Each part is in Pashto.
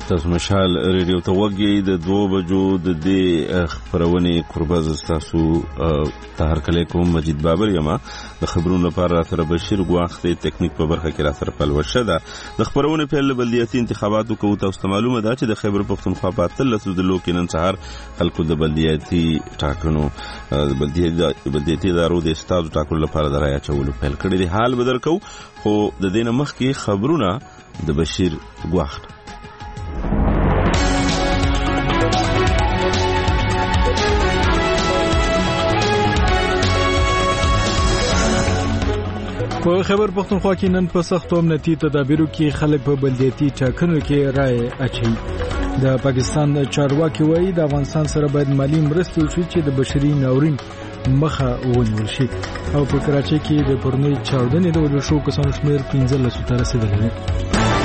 تاسو مشال ریډیو ته وګورئ د 2 بجو د دې خبرونه قرباز تاسو طاهر کله کوم مجید بابر یما د خبرونو لپاره تر بشیر غواخت ټیکنیک په برخه کې را سره پلوشه ده د خبرونه په بلدیاتي انتخاباتو کو تاسو معلومه ده چې د خیبر پختونخوا په اتلسو د لوکینن سهار خلکو د بلدیاتي ټاکنو بلدیاتي ادارو د استاد ټاکلو لپاره د رای چولو پیل کړی دی. حال بدر کو خو د دینه مخ کې خبرونه د بشیر غواخت. په خیبر پختونخوا کې نن په سختو امنیتي تدابیرو کې خلک په بلدیاتي ټاکنو کې رائے اچي. د پاکستان چارواکي وایي د افغانستان سره باید مالی مرستې وشي چې د بشري ناورین مخه ونیول شي. او په کراچۍ کې د پرونی چاودنې د وژل شوو کسانو شمېر 15 ته رسیدلی دی.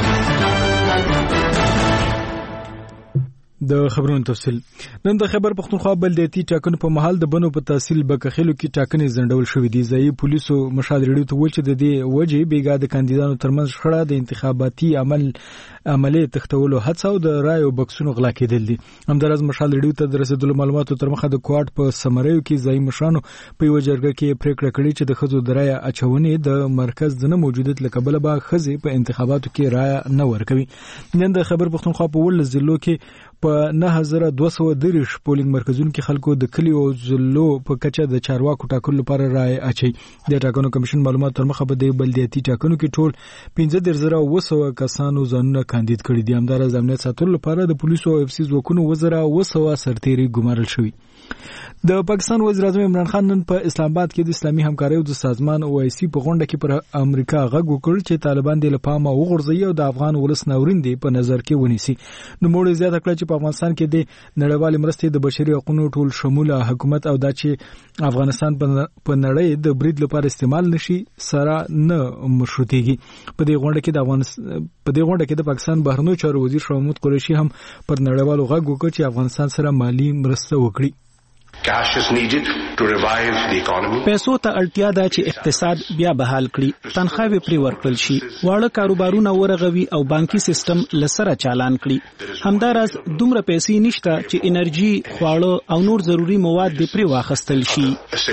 د خبرونو تفصیل. نن د خیبر پختونخوا بلدیاتي ټاکنو په محل د بنو په تحصیل بکخیلو کې ټاکنې ځنډول شوې دي. ځایي پولیسو مشال ریډیو ته ویل چې د دې وجې بیګا د کاندیدانو ترمنځ شخړه د انتخاباتي عملي تختولو هڅه او د رایو بکسونو غلا کېدل دي. همدارس مشال ریډیو ته د رسیدلو معلوماتو تر مخه د کوارټ په سمریو کې ځایي مشرانو په یو جرګه کې پریکړه کړې چې د ښځو د رایه اچونې د مرکز د نه موجودیت له کبله به ښځې په انتخاباتو کې رایه نه ورکوي. نن د خیبر پختونخوا په 19 ضلعو کې په 9230 پولینګ مرکزونو کې خلکو د کلیو او ضلعو په کچه د چارواکو ټاکلو لپاره رائے اچي. د ټاکنو کمیشن معلومات تر مخه په د بلدیاتي ټاکنو کې ټول 15200 کسانو ځانونه کاندید کړي دي. همدارس د امنیت ساتلو لپاره د پولیسو او اف سی ځواکونو 1200 سرتیري ګمارل شوي. د پاکستان وزیر اعظم عمران خان نن په اسلام آباد کې د اسلامي همکارۍ د سازمان OIC په غونډه کې پر امریکا غږ وکړ چې طالبان د لپامه وغورځي او د افغان ولس ناورین دی په نظر کې ونیسي. نو موږ زیاته کړ چې په افغانستان کې د نړیوال مرستې د بشري حقوقو ټول شموله حکومت او دا چې افغانستان په نړۍ د برید لپاره استعمال نشي سره نه مشروطيږي. په دې غونډه کې د پاکستان بهرنیو چارو وزیر شاه محمود قریشي هم پر نړیوالو غږ وکړ چې افغانستان سره مالی مرسته وکړي. Cash is needed to revive the economy. پیسو ته اړتیا ده چې اقتصاد بیا بحال کړي، تنخواوي پرې ورکړل شي، واړه کاروبارونه ورغوي او بانکي سیستم لسره چالان کړي. همدارس دومره پیسې نشته چې انرژي، خواړه او نور ضروري مواد دې پرې واخیستل شي.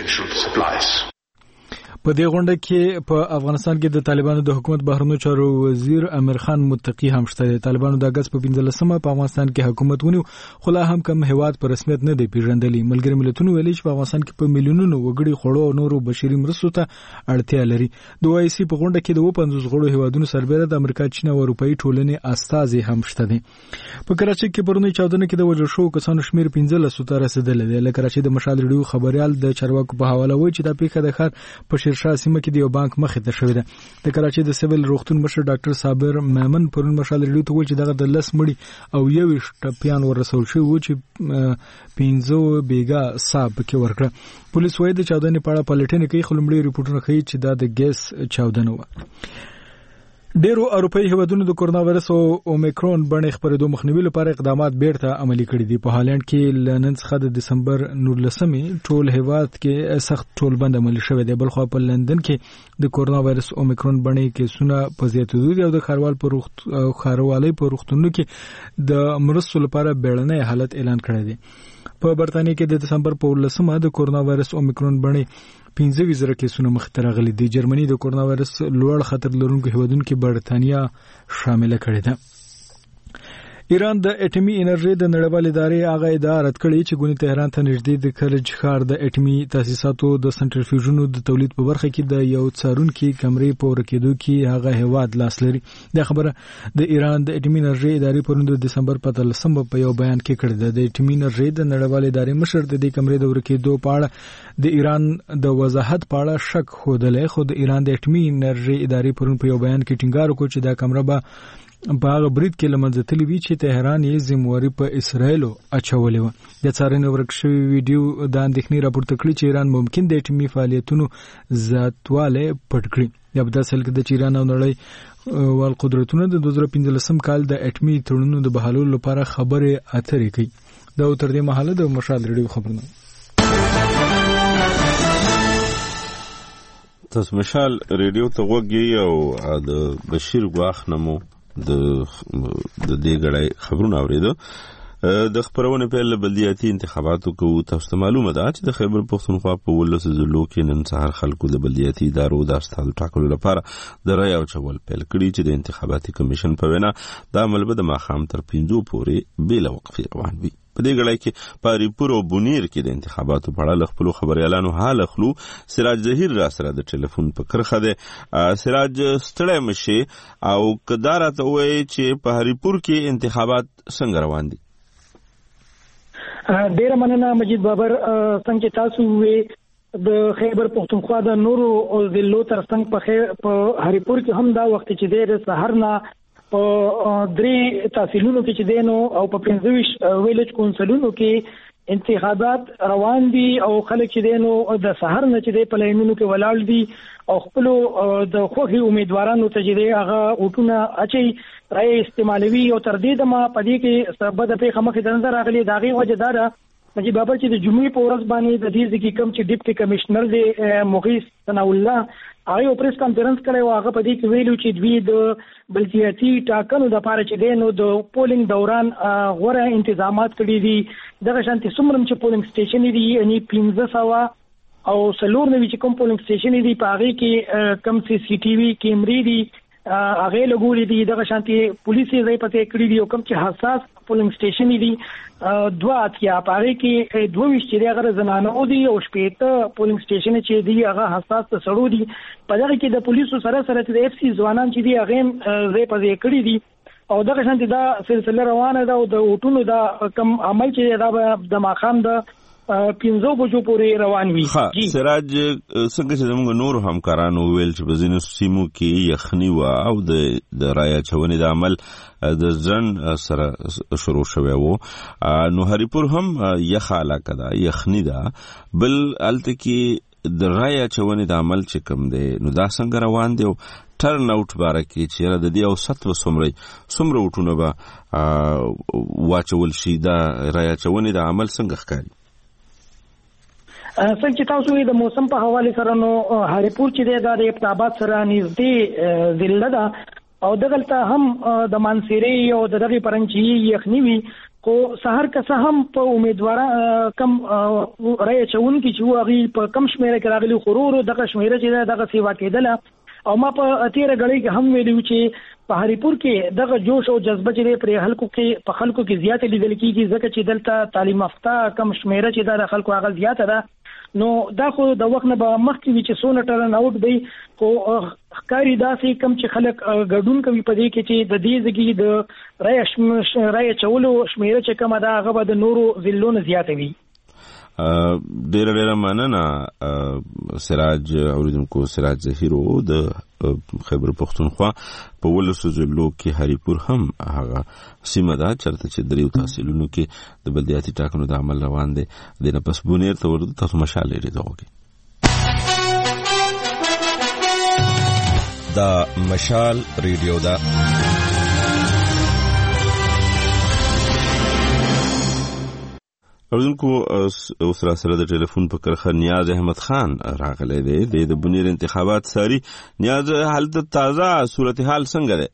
په دې غونډه کې په افغانستان کې د طالبانو د حکومت بهرنیو چارو وزیر امیر خان متقی هم شته. طالبانو د اگست په 15مه په افغانستان کې حکومت ونیو، خو لا هم کم هیواد په رسمیت نه دی پیژندلی. ملګری ملتونو ویلي چې په افغانستان کې په میلیونونو وګړي خوړو او نورو بشري مرستو ته اړتیا لري. د OIC په غونډه کې د 50 غړو هیوادونو سربېره د امریکا، چین او اروپאי ټولنې استازي هم شته دي. په کراچۍ کې پرونی چاودنه کې د وژل شوو کسانو شمېر 15 ته رسیدلی دی. له کراچۍ د مشال ریډیو خبريال د چارواکو په حواله وایي چې دا پیښه د ښار په شیرشاه سیمه کې د یو بانک مخې ته شوې ده. د کراچۍ د سیویل روغتون مشر ډاکټر صابر میمن پرون مشال ریډیو ته ویل چې دغه د 10 مړي او 21 ټپیان ورسول شوي وو چې 15 بیګا صاحب کې ورکړه. پولیس وايي د چاودنې په اړه پلټنه کوي، خو لومړی ریپورتونه ښیي چې دا د ګیس چاودنه وه. ډیرو اروپאי هیوادونو د کورونا وایرس او اومیکرون بڼې خپرېدو مخنیوي لپاره اقدامات بیرته عملي کړي دي. په هالند کې لنن څخه د دسمبر 19 ټول هیواد کې سخت ټولبند عملي شوی دی. بلخو په لندن کې د کورونا وایرس اومیکرون بڼې کې سونه په زیاتېدو دي او د ښاروالۍ په روغتونونو کې د مرستو لپاره بیړنی حالت اعلان کړی دی. په برتانیې کې د دسمبر په 19 د کورونا وایرس اومیکرون بڼې 15,000 کیسونه مخ ته راغلي دي. جرمني د کورونا وایرس لوړ خطر لرونکو هیوادونو کې برتانیا شامل کړي ده. ایران د اټومي انرژي د نړیوال ادارې هغه ادعا رد کړې چې ګونی تهران ته نږدې د کرج ښار د اټومي تاسیساتو د سنټریفیوژونو د تولید په برخه کې د یو څارونکي کمرې په ورکېدو کې هغه هیواد لاس لري. دا خبره د ایران د اټومي انرژي ادارې پرون د دسمبر په 13 په یو بیان کې کړې ده. د اټومي انرژي د نړیوال ادارې مشر د دې کمرې د ورکېدو په اړه د ایران د وضاحت په اړه شک خوده. خو د ایران د اټومي انرژي ادارې پرون په یو بیان کې ټینګار وکړ چې دا کمره به په هغه برید کې لمنځه تللی وي چې تهران یې ذمواري په اسرائیلو اچولې وه. د څارنې ورک شوي ویډیو د اندېښنې راپورته کړي چې ایران ممکن د اټومي فعالیتونو زیاتوالی پټ کړي. یا په داسې حال کې د چې ایران او نړۍ وال قدرتونه د 2015 کال د اټومي تړونونو د بحالولو لپاره خبرې اترې کوي. دا تر دې مهاله د مشال ریډیو خبرونه. تاسو مشال ریډیو ته وګورئ او د بشیر غواخ نمو د دې غړای خبرونه اوریدو د خبرونه په لړ بلدیاتي انتخاباتو کو تاسو معلومه ده چې د خیبر پختونخوا په ولس ضلعو کې نن سهار خلکو د بلدیاتي ادارو د استادو ټاکلو لپاره د رای او چول پیل کړی چې د انتخاباتي کمیشن په وینا د عمل به د ماخام تر 5 پورې بلا وقفه روان وي. په دې غړای کې پاریپور او بونیر کې د انتخاباتو په اړه خپل خبريالانو حال خلو سراج ظهیر را سره د ټلیفون په کرخه ده. سراج ستړی مشي او کدارته وای چې په پاریپور کې انتخابات څنګه روان دي؟ ډیر مننه مجید بابر. څنګه تاسو وې د خیبر پختونخوا د نورو ضلعو ترڅنګ په هریپور کې هم دا وخت چې د سحر نه په 3 تحصیلونو کې چې دینو او په 25 ویلج کونسلونو کې انتخابات روان دي او خلک چې دینو د سحر نه چې په لاینونو کې ولاړ دي او خپل د خوخي امیدوارانو ته چې هغه وټونه اچي رای استعمالوي او تر دې د ما پدې کې سبب د پیغام کې د نظر راغلي داغي وجدار مجید بابر چې د جمعې په ورځ باندې د دې ځکه کم چې ډیپټي کمشنر دی مغیث ثنا الله هغه پریس کانفرنس کړی او هغه په دې کې ویلو چې دوی د بلدیاتي ټاکنو د لپاره چې دینو د پولینګ دوران غوړه انتظامات کړی دي دغه شانتي څومره چې پولینګ سټیشن دي یعنی 1500 او سلور نوي چې کوم پولینګ سټیشن دي په هغه کې کم سی سی ټي وي کیمرې دي هغه لګولې دي دغه شانتي پولیسي ځای پته کړی دي او کوم چې حساس پولینګ سټیشن دي دوه اتیا پاره کې 22 چې هغه زنانه دي او شپېته پولینګ سټیشن چې دي هغه حساس سړو دي په دغه کې د پولیسو سره د اف سی ځوانان چې دي هغه ځای پته کړی دي او دغه شانتي دا سلسله روانه ده او د وټونو دا کم عمل چې دا د ماخام د 15 بجو پورې روان وي. سراج څنګه چې موږ نور همکارانو ویل چې په ځینو سیمو کې یخني وا او د رای چونې د عمل د ځن سره شروع شوی وو نو هریپور هم یخ علاقه ده یخني ده بل الته کې د رای چونې د عمل چې کوم دی نو دا څنګه روان دی او ټرن اوټ بارکه چې د دې او ستو سمره وټونه به واچول شي دا رای چونې د عمل څنګه ښکاري؟ څنګه چې تاسو د موسم په حواله سره نو هریپور چې د ابتابات سره نږدې ضلع ده او دغلته هم د مانسيري او د دغه پرنچي یخني وي خو سحر که هم په امیدوار کم رای چون کی چې هغه په کم شمیره کې راغلي خورورو دغه شمیره چې دغه سیوا کېدله او ما په تیر غړي کې هم ویلو چې په هریپور کې دغه جوش او جذبه چې پر خلکو کې زیات لیدل کیږي ځکه چې دلته تعلیم یافته کم شمیره چې د خلکو هغه زیاته ده نو دا خو د وخت نه به مخکې وی چې سونه ټرن اوټ دی خو ښکاری داسې کم چې خلک ګډون کوي په دې کې چې د دې ځګي د رای چولو شمیره چې کومه ده هغه به د نورو ضلعونو زیاته وي. ډیره مننه سراج اوریدونکو سراج ظهیرو د خیبر پختونخوا په ولسو ضلعو کې هریپور هم هغه سیمه ده چرته چې دریو تحصیلونو کې د بلدیاتي ټاکنو د عمل روان دي د نه پس بونیر ته ورته تاسو مشال لري دوګي دا مشال ریډیو دا اوردونکو اوس را سره د ټلیفون په کرخه نیاز احمد خان راغلی دی د بونیر انتخابات ساري. نیاز حالت تازه صورتحال څنګه ده؟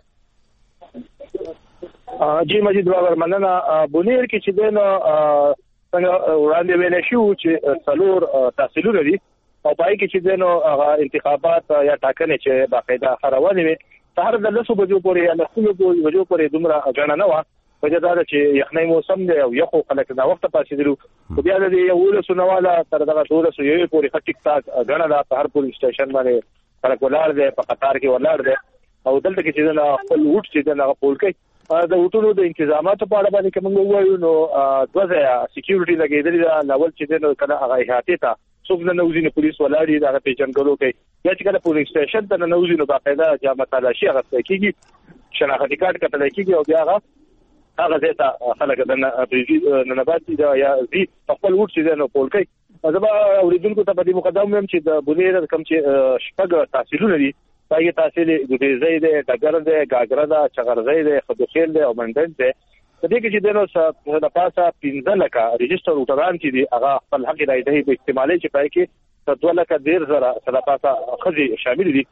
جی مجید بابر مننه. بونیر کې چې دنه څنګه وړاندې ویل شو چې څلور تحصیلونه دي او پای کې چې دنه انتخابات یا ټاکنې چې باقاعده روانې وي سهار د 10 بجو پورې یا 9 بجو پورې دومره غاڼه نه و وجه دا چې یخنۍ موسم دی او یخو خلک دا وخت پاتې دي خو بیا د یو ولسونواله تر دغه 12 یو پورې خټیک تاک غاڼه دا په هر پولیس سټیشن باندې خلک ولاړ دي په قطار کې ولاړ دي او دلته کې چې دا خپل ووټ چې دا پول کوي د وټونو د انتظاماتو په اړه باندې کوم وایو نو دوزه سکیورټي لګیدل دا لول چې دا کله هغه احاطه تا څوک نه نوځي پولیس ولاړ دي دا پیژنګلو کوي یا چې کله پولیس سټیشن ته نه نوځي نو باقاعده جامه تلاشي هغه کیږي شناختی کارت کتل کیږي او بیا هغه ځای خلک د ننباتي دا یا زی خپل وټ چې نو پول کوي زما اوریدونکو ته په دې مقدم هم چې د بونیر کم چې شپږ تحصیلونه دي پای تحصیل د زید ډګر ده ګاګرا ده چغرزی ده خدوخیل ده او منډن ده په دې کې چې دنو د پاسه 15 لکه ريجستر وټران چې دي هغه خپل حق رائے په استعمالي چې پای کې 2 لکه 10,000 د پاسه خزي شامل دي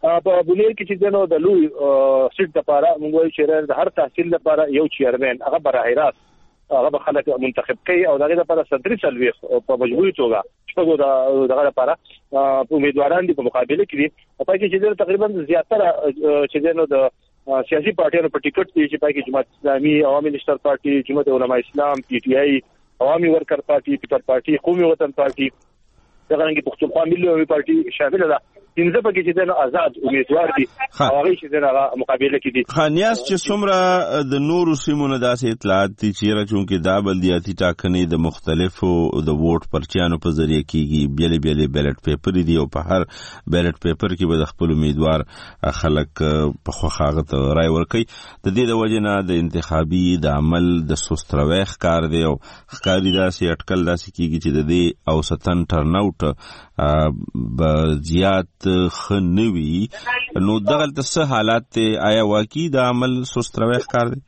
په بنیر کې چې نو د لوی سیټ لپاره موږ چې د هر تحصیل لپاره یو چیرمن هغه براه راست هغه خلک منتخب کوي او دغه لپاره صدري سلويخ په مجبوري توګه شپږو دغه لپاره امیدواران دي په مقابله کې دي په کې چې تقریبا زیاتره چې نو د سیاسي پارټیانو په ټیکټ کې چې پای کې جماعت اسلامي عوامي نشتر پارټي جماعت علماء اسلام پی ټی آی عوامي ورکر پارټي پیپل پارټي قومي وطن پارټي دغه رنګ پښتونخوا ملي عوامي پارټي شامل ده انځه پکې چې د آزاد امیدوار دي او هغه چې د مقابله کې دي خانیاس چې څومره د نورو سیمونو داسې اطلاعات دي چې چونکې دا بلدیاتي ټاکنې د مختلفو د ووټ پرچیانو په ذریعہ کیږي بیلې بیلټ پیپر دي او په هر بیلټ پیپر کې به د خپل امیدوار خلک په خوخاغه ته رائے ورکوي د دې د وجه نه د انتخابي د عمل د سستروي ښکار دی او ښکاری داسې اټکل داسې کیږي چې د دې اوسطن ټرن اوټ زیات خنوي نو دغه څه حالات آیا واقعي د عمل سستروي ښکار دي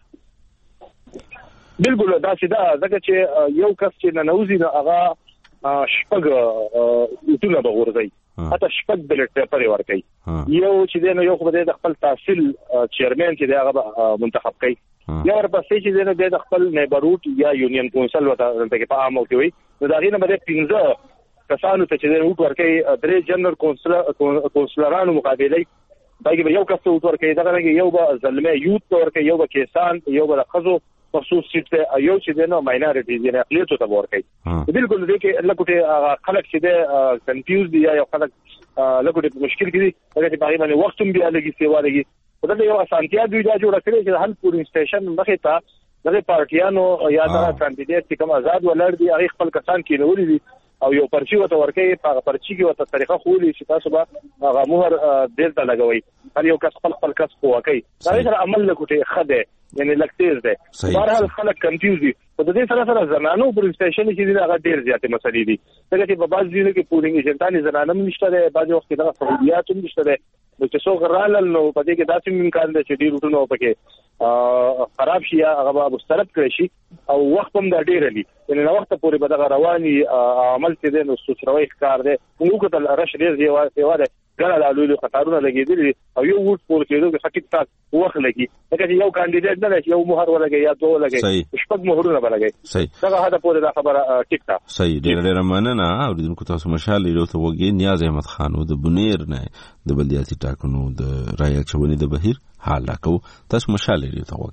بالکل دا ځکه چې یو کس چې نوځي نو هغه شپږ ټول به ورځي حتی شپږ بلټ پیپر ورکړي یو چې نو یو خو د خپل تحصیل چیرمن چې هغه منتخب کړي یا ورپسې چې د خپل نیبرهود یا یونین کونسل وته کې په عامو کې وي نو دا غینه به 15 کسانو ته چې ووټ ورکړي درې جنرال کونسلرانو مقابله باقي یو کس ووټ ورکړي دا غره یو به زلمه یوت ورکړي یو به کسان یو به خزو خصوص سیټ ته یو چې نو ماینورټیز یعنی اقلیتو ته ورکړي بالکل دې کې لکه خلک چې د کنفیوز دي یا خلک لکه مشکل کې دي هغه په باندې وخت هم بیا لګي سیوا لګي دا یو اسانتیا دوی دا جوړ کړی چې هل پورینګ سټیشن مخې ته د پارټیانو یا د کاندیدټ چې کوم آزاد ولر دي هغه خپل کسان کې نوري دي او یو پرچی وته ورکې په پرچی کې وته طریقه خولي چې تاسو به هغه مهر دلته لګوي هر یو کس خپل کس کوي دا سره عمل لکوټه خده یعنی لکتیز ده بهرحال خلک کنفیوز دي په دې سره زنانو پر سټیشن کې هغه ډیر زیاتې مسلې دي څنګه چې په بعض ځینو کې پورینګ ایجنټانی زنانه نشته ده بعض وخت دا سہولیات هم نشته ده چې څو غرال نو په دې کې داسې امکان ده چې ډیر ټونو پکې خراب شي یا هغه مسترد کړي شي او وخت هم دا ډیر دي یعنی نو وخت پورې به دا رواني عمل چې ده نو سوچروي ښکار ده موږ ته رش ډیر دی ګڼه لالو خطرونه لګېدلي او یو ووټ پول کېدو کې ټیک ټاک وخت لګي لکه چې یو کاندیدټ نه لګي یو مهر ولګي یا دوه لګي شپږ مهرونه ولګي دا هغه پورې دا خبره ټیک ټاک صحیح ډېر مننه اوریدونکو تاسو مشال لیدو ته وګورئ نیاز احمد خان د بنیر نه د بلدیاتي ټاکنو د رایه چونې د بهیر حال راکو تاسو مشال لیدو ته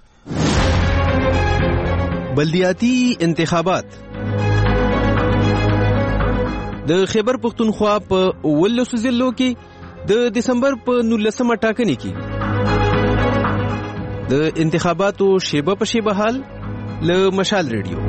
وګورئ بلدیاتي انتخابات د خیبر پختونخوا په 19 ضلعو کې د دسمبر په 19مه ټاکنې کې د انتخاباتو شیبه په شیبه حال له مشال ریډیو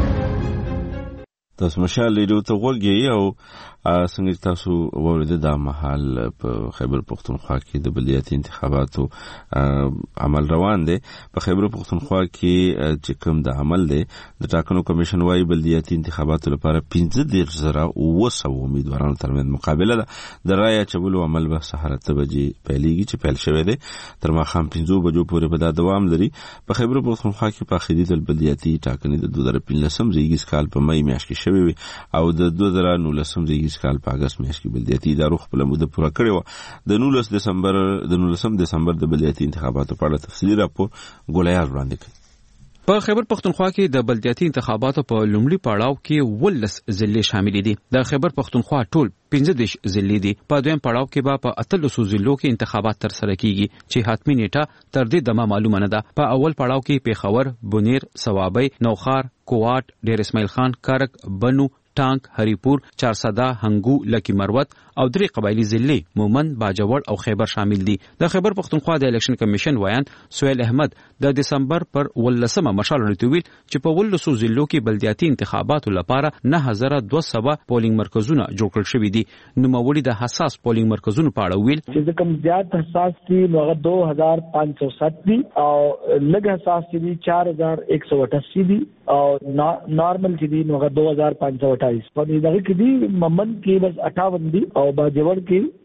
تاسو مشال لیدو ته وګورئ او څنګه تاسو ورته د محل په خیبر پختونخوا کې د بلدیاتي انتخاباتو عمل روان دي په خیبر پختونخوا کې چې کوم د عمل دي د ټاکنو کمیشن وايي بلدیاتي انتخاباتو لپاره 15,900 امیدوارانو ترمنځ مقابله ده د رایه چولو عمل به سهار 8 بجې پیلېږي چې پیل شوی دی تر ماښام 5 بجو پورې به دا دوام لري په خیبر پختونخوا کې په اخیری د بلدیاتي ټاکنې د 2015 زیږیز کال په مې میاشت کې شوی او د 2019 زیږیز کال په اگست میاشت کې بلدیاتي ادارو خپل موده پوره کړې و د 19 دسمبر د بلدیاتي انتخاباتو په اړه تفصیلي راپور ګولایار وړاندې کړ په خیبر پختونخوا کې د بلدیاتي انتخاباتو په لومړي پړاو کې 19 ضلع شامل دي د خیبر پختونخوا ټول 15 ضلع دي په دویم پړاو کې به په 13 ضلعو کې انتخابات تر سره کیږي چې حتمی نیټه تر دې دمه معلومه نه ده په اول پړاو کې پیښور بونیر سوابي نوخار کوات ډیر اسماعیل خان کارک بنو ټانک هریپور چارسده هنګو لکی مروت او درې قبایلی ضلع مومند باجوړ او خیبر شامل دي د خیبر پختونخوا د الیکشن کمیشن وایان سہیل احمد د دسمبر پر 19مه مشال ورتویل چې په 19 ضلعو کې بلدیاتي انتخاباتو لپاره 9200 پولینګ مرکزونه جوړ کړل شوي دي نو مولي د حساس پولینګ مرکزونو په اړه ویل چې کوم زیات حساس دي نو 2507 دي او لږ حساس دي 4188 دي او نارمل چې دي نو 2528 په دغه کې دي ممن کې بس 58 دي او باجوړ کې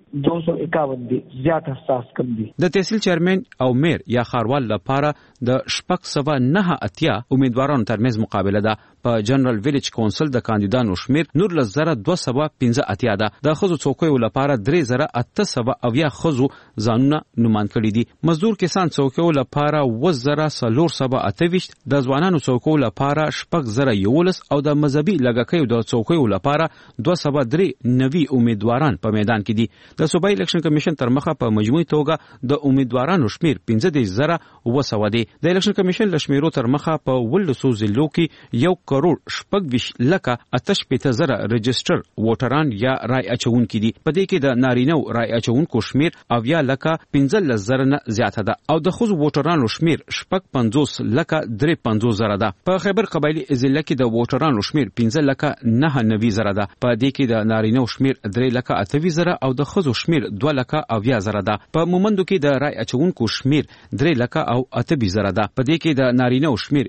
251 دي زیات حساس کم دي. د تحصیل چیرمن او میر یا خاروال لپاره د 998 امیدوارانو ترمنځ مقابله ده. په جنرال ویلیج کونسل د کاندیدانو شمیر 19285 ده. د خزو څوکیو لپاره 3800 خزو ځانونه نومان کړي دي. مزدور کسان څوکیو لپاره 2428، د ځوانانو څوکیو لپاره 6011 او د مذهبي لږکیو د څوکیو لپاره 293 امیدواران په میدان کې دي. د صوبایي الیکشن کمیشن تر مخه په مجموعي توګه د امیدوارانو شمیر 15900 دی. د الیکشن کمیشن لشمیرو تر مخه په 1200 ضلعو کې 1,26,88,000 رجسټر ووټران یا رای اچونکي دي. په دې کې د نارینه رای اچونکو شمیر 15,000 نه زیاته ده او د ښځو ووټرانو شمیر 50,350,000 ده. په خیبر قبایلی ضلع کې د ووټرانو شمیر 15,990,000 ده. په دې کې د نارینه شمیر 3,28,000 او د ښځو شمیر 2,80,000 ده. په مومندو کې د رای اچونکو شمیر 3,28,000 ده. په دې کې د نارینه شمیر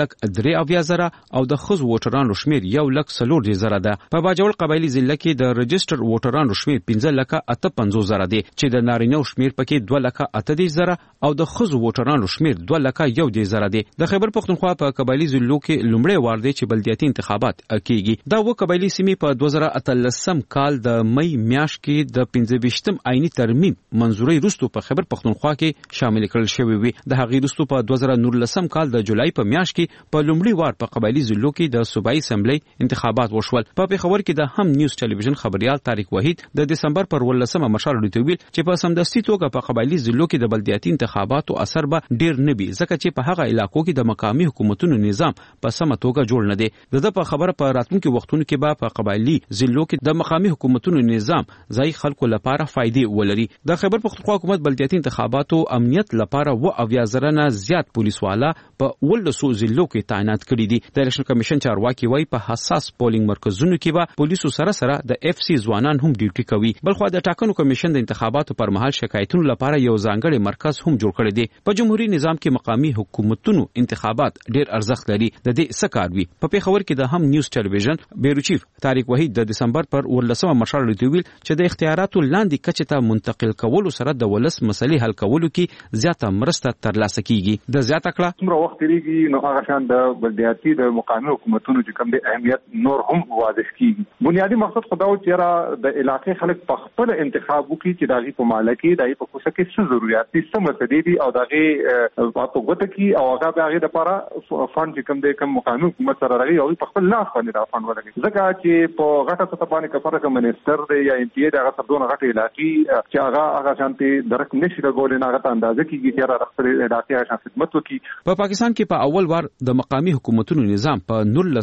1,03,000 او د ښځو ووټرانو شمیر 1,40,000 ده. په باجوړ قبایلی ضلع کې د رجسټر ووټرانو شمیر 15,58,000 دی چې د نارینه شمیر پکې 2,80,000 او د ښځو ووټرانو شمیر 2,01,000 دی. د خیبر پختونخوا په قبایلی ضلعو کې لومړی وار دی چې بلدیاتي انتخابات کیږي. دا و قبایلی سیمې په 2013 کال د مئی میاشت کې د 25م آئینی ترمیم منزوري وروسته په خیبر پختونخوا کې شامل کړل شوی وي. د هغې وروسته په 2019 کال د جولای په میاشت کې په لومړي وار په قبایلی ضلعو کې د صوبایي اسمبلی انتخابات وشول. په پیښور کې د هم نیوز ټلویزیون خبريال طارق وحید د دسمبر پر 18 مشال ډیټویل چې په سمدستي توګه په قبایلی ضلعو کې د بلدیاتي انتخاباتو اثر به ډیر نه وي ځکه چې په هغه علاقو کې د مقامي حکومتونو نظام په سمه توګه جوړ نه دی. د په خبره په راتلونکو وختونو کې به په قبایلی ضلعو کې د مقامي حکومتونو نظام ځای خلکو لپاره فائدې ولري. د خیبر پختونخوا حکومت بلدیاتي انتخاباتو امنیت لپاره 90,000 نه زیات پولیس والا په 1200 ضلعو کې تعینات کړي دي. د الیکشن کمیشن چارواکي وایي په حساس پولینګ مرکزونو کې به پولیسو سره د اف سی ځوانان هم ډیوټي کوي. بلخو د ټاکنو کمیشن د انتخاباتو پر مهال شکایتونو لپاره یو ځانګړی مرکز هم جوړ کړی دی. په جمهوریت نظام کې مقامي حکومتونو انتخابات ډیر ارزښت لري. د دې څه کار وي؟ په پیښور کې د هم نیوز ټلویزیون بیورو چیف طارق وحید د دسمبر پر 18 مشال ډیټویل چې د اختیاراتو لاندې کچې ته منتقل کولو سره د ولس مسلې حل کولو کې زیاته مرسته ترلاسه کیږي. د زیاته کړه څومره وخت لري نو هغه شان د بلدیاتي د مقامي حکومتونو چې کوم د اهمیت نور هم واضح کیږي. بنیادی مقصد خداو چې را د علاقې خلک په خپل انتخاب وکړي چې دغه په مالکي دغه په کوڅه کې څه ضرورت دي څه مسلې دي او دغه په وګته کې او هغه دغه لپاره فند چې کوم د کوم مقامي حکومت سره راغلي او په خپل لاس باندې دا فند ولګي. ځکه چې په غټه سطح باندې کفاره کوم منیسټر دی یا ام پی دغه سردونه غټه علاقې چې هغه شانتي درک نشي راغولې نه غته اندازه کیږي چې را خپل علاقې شان خدمت وکړي. په پاکستان کې په اول وار د مقامي حکومتونو نظام په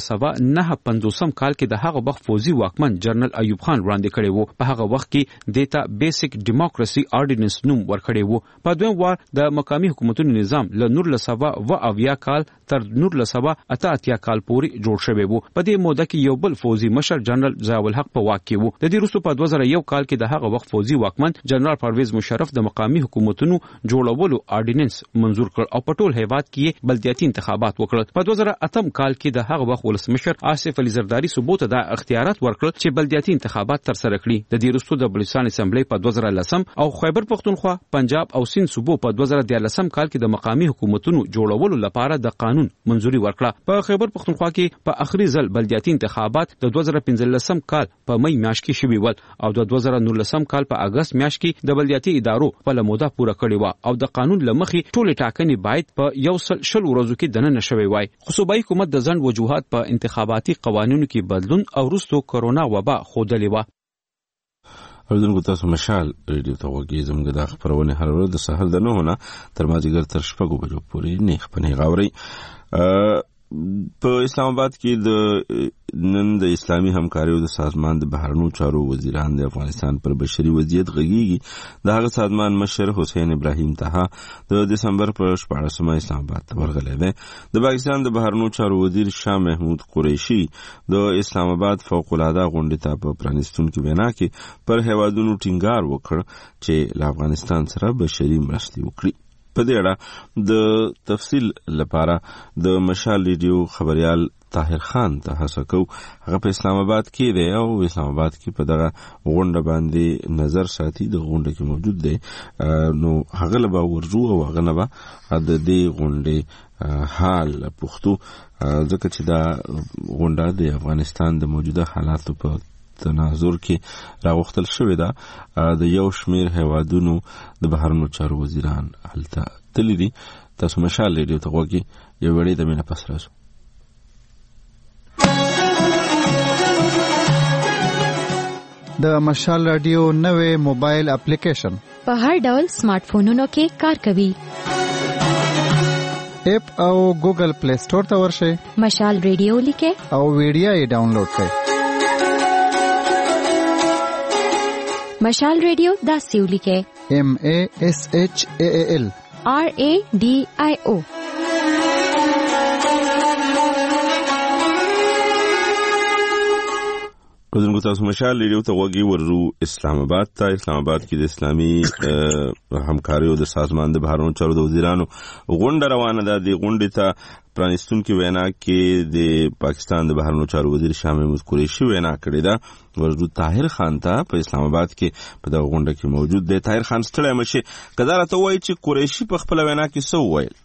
1959 کال کې د هغه وخت فوزي واکمن جنرال ایوب خان وړاندې کړی وو. په هغه وخت کې دیتا بیسیک ډیموکراسي آرډیننس نوم ورکړی وو. په دویم وار د مقامي حکومتونو نظام له 1980 کال تر 1988 کال پورې جوړ شوی وو. په دې موده کې یو بل فوزي مشر جنرال ضیاء الحق په واک کې وو. د دې وروسته په 2001 کال کې د هغه وخت فوزي واکمن جنرال پرویز مشرف د مقامي حکومتونو جوړولو آرډیننس منزور کړ او په ټول هیواد کې بلدیاتي انتخابات وکړل. په 2008 کال کې د هغه وخت ولسمشر آصف علي زرداری ثبوت د اختیارات ورکړل چې بلدیاتي انتخابات تر سره کړي. د دې وروسته د بلوچستان اسمبلی په 2010 او خیبر پختونخوا، پنجاب او سند صوبو په 2013 کال کې د مقامي حکومتونو جوړولو لپاره د قانون منزوري ورکړه. په خیبر پختونخوا کې په اخري ځل بلدیاتي انتخابات د 2015 کال په مئی میاشت کې شوي ول او د 2019 کال په اگست میاشت کې د بلدیاتي ادارو خپل موده پوره کړې و او د قانون لمخې ټولې ټاکنې باید په 100 ورځو کې دننه شوي وای. خو صوبایي حکومت د ځنډ وجوهات په انتخاباتي قوانینو کې بدلون او وروسته کرونا وبا ښودلې وه. اوریدونکو تاسو مشال ریډیو ته وګورئ. زموږ د خبرونه هر ورځ د سهار د 9 نه تر مازیګر تر 6 بجو پورې نه خپنه غاوري. په اسلام آباد کې د نن د اسلامي همکاریو د سازمان د بهرنیو چارو وزیران د افغانستان پر بشري وضعیت غږیږي. د هغه سازمان مشر حسین ابراهیم طه د دسمبر پر 14 اسلام آباد ته ورغلی دی. د پاکستان د بهرنیو چارو وزیر شاه محمود قریشي د اسلام آباد فوق العاده غونډې ته په پرانیستونکو وینا کې پر هیوادونو ټینګار وکړ چې له افغانستان سره بشري مرستې وکړي. په دې اړه د تفصیل لپاره د مشال ریډیو خبريال طاهر خان ته هڅه کوو. هغه په اسلام آباد کې دی او اسلام آباد کې په دغه غونډه باندې نظر ساتي، د غونډه کې موجود دی. نو هغه له به ورځو او هغه نه به د دې غونډې حال پوښتو، ځکه چې دا غونډه د افغانستان د موجوده حالاتو په تناظر کې راغوښتل شوې ده. د یو شمیر هیوادونو د بهرنیو چارو وزیران هلته تللي دي. تاسو مشال ریډیو ته غوږی یو وړي د مینه پس راځو. د مشال رادیو نوې موبایل اپلیکیشن په هر ډول سمارټ فونونو کې کار کوي. اپ او ګوګل پلی سٹور ته ورشئ، مشال ریډیو لیکه او ویډیو یې ډاونلوډ کړئ. مشال ریډیو دا سیو لیکه MASHAAL RADIO. کوزنګو تاسو مشال ریډیو ته غوږی ورو اسلام آباد ته. اسلام آباد کې د اسلامي همکاریو د سازمان د بهرنیو چارو د وزیرانو غونډه روانه ده. د غونډې ته پرانیستونکو وینا کې د پاکستان د بهرنیو چارو وزیر شاه محمود قریشي وینا کړې ده. ورجو طاهر خان ته په اسلام آباد کې په دغه غونډه کې موجود دی. طاهر خان ستړی مشه، کدار ته وایي چې قریشي په خپل وینا کې څه وویل؟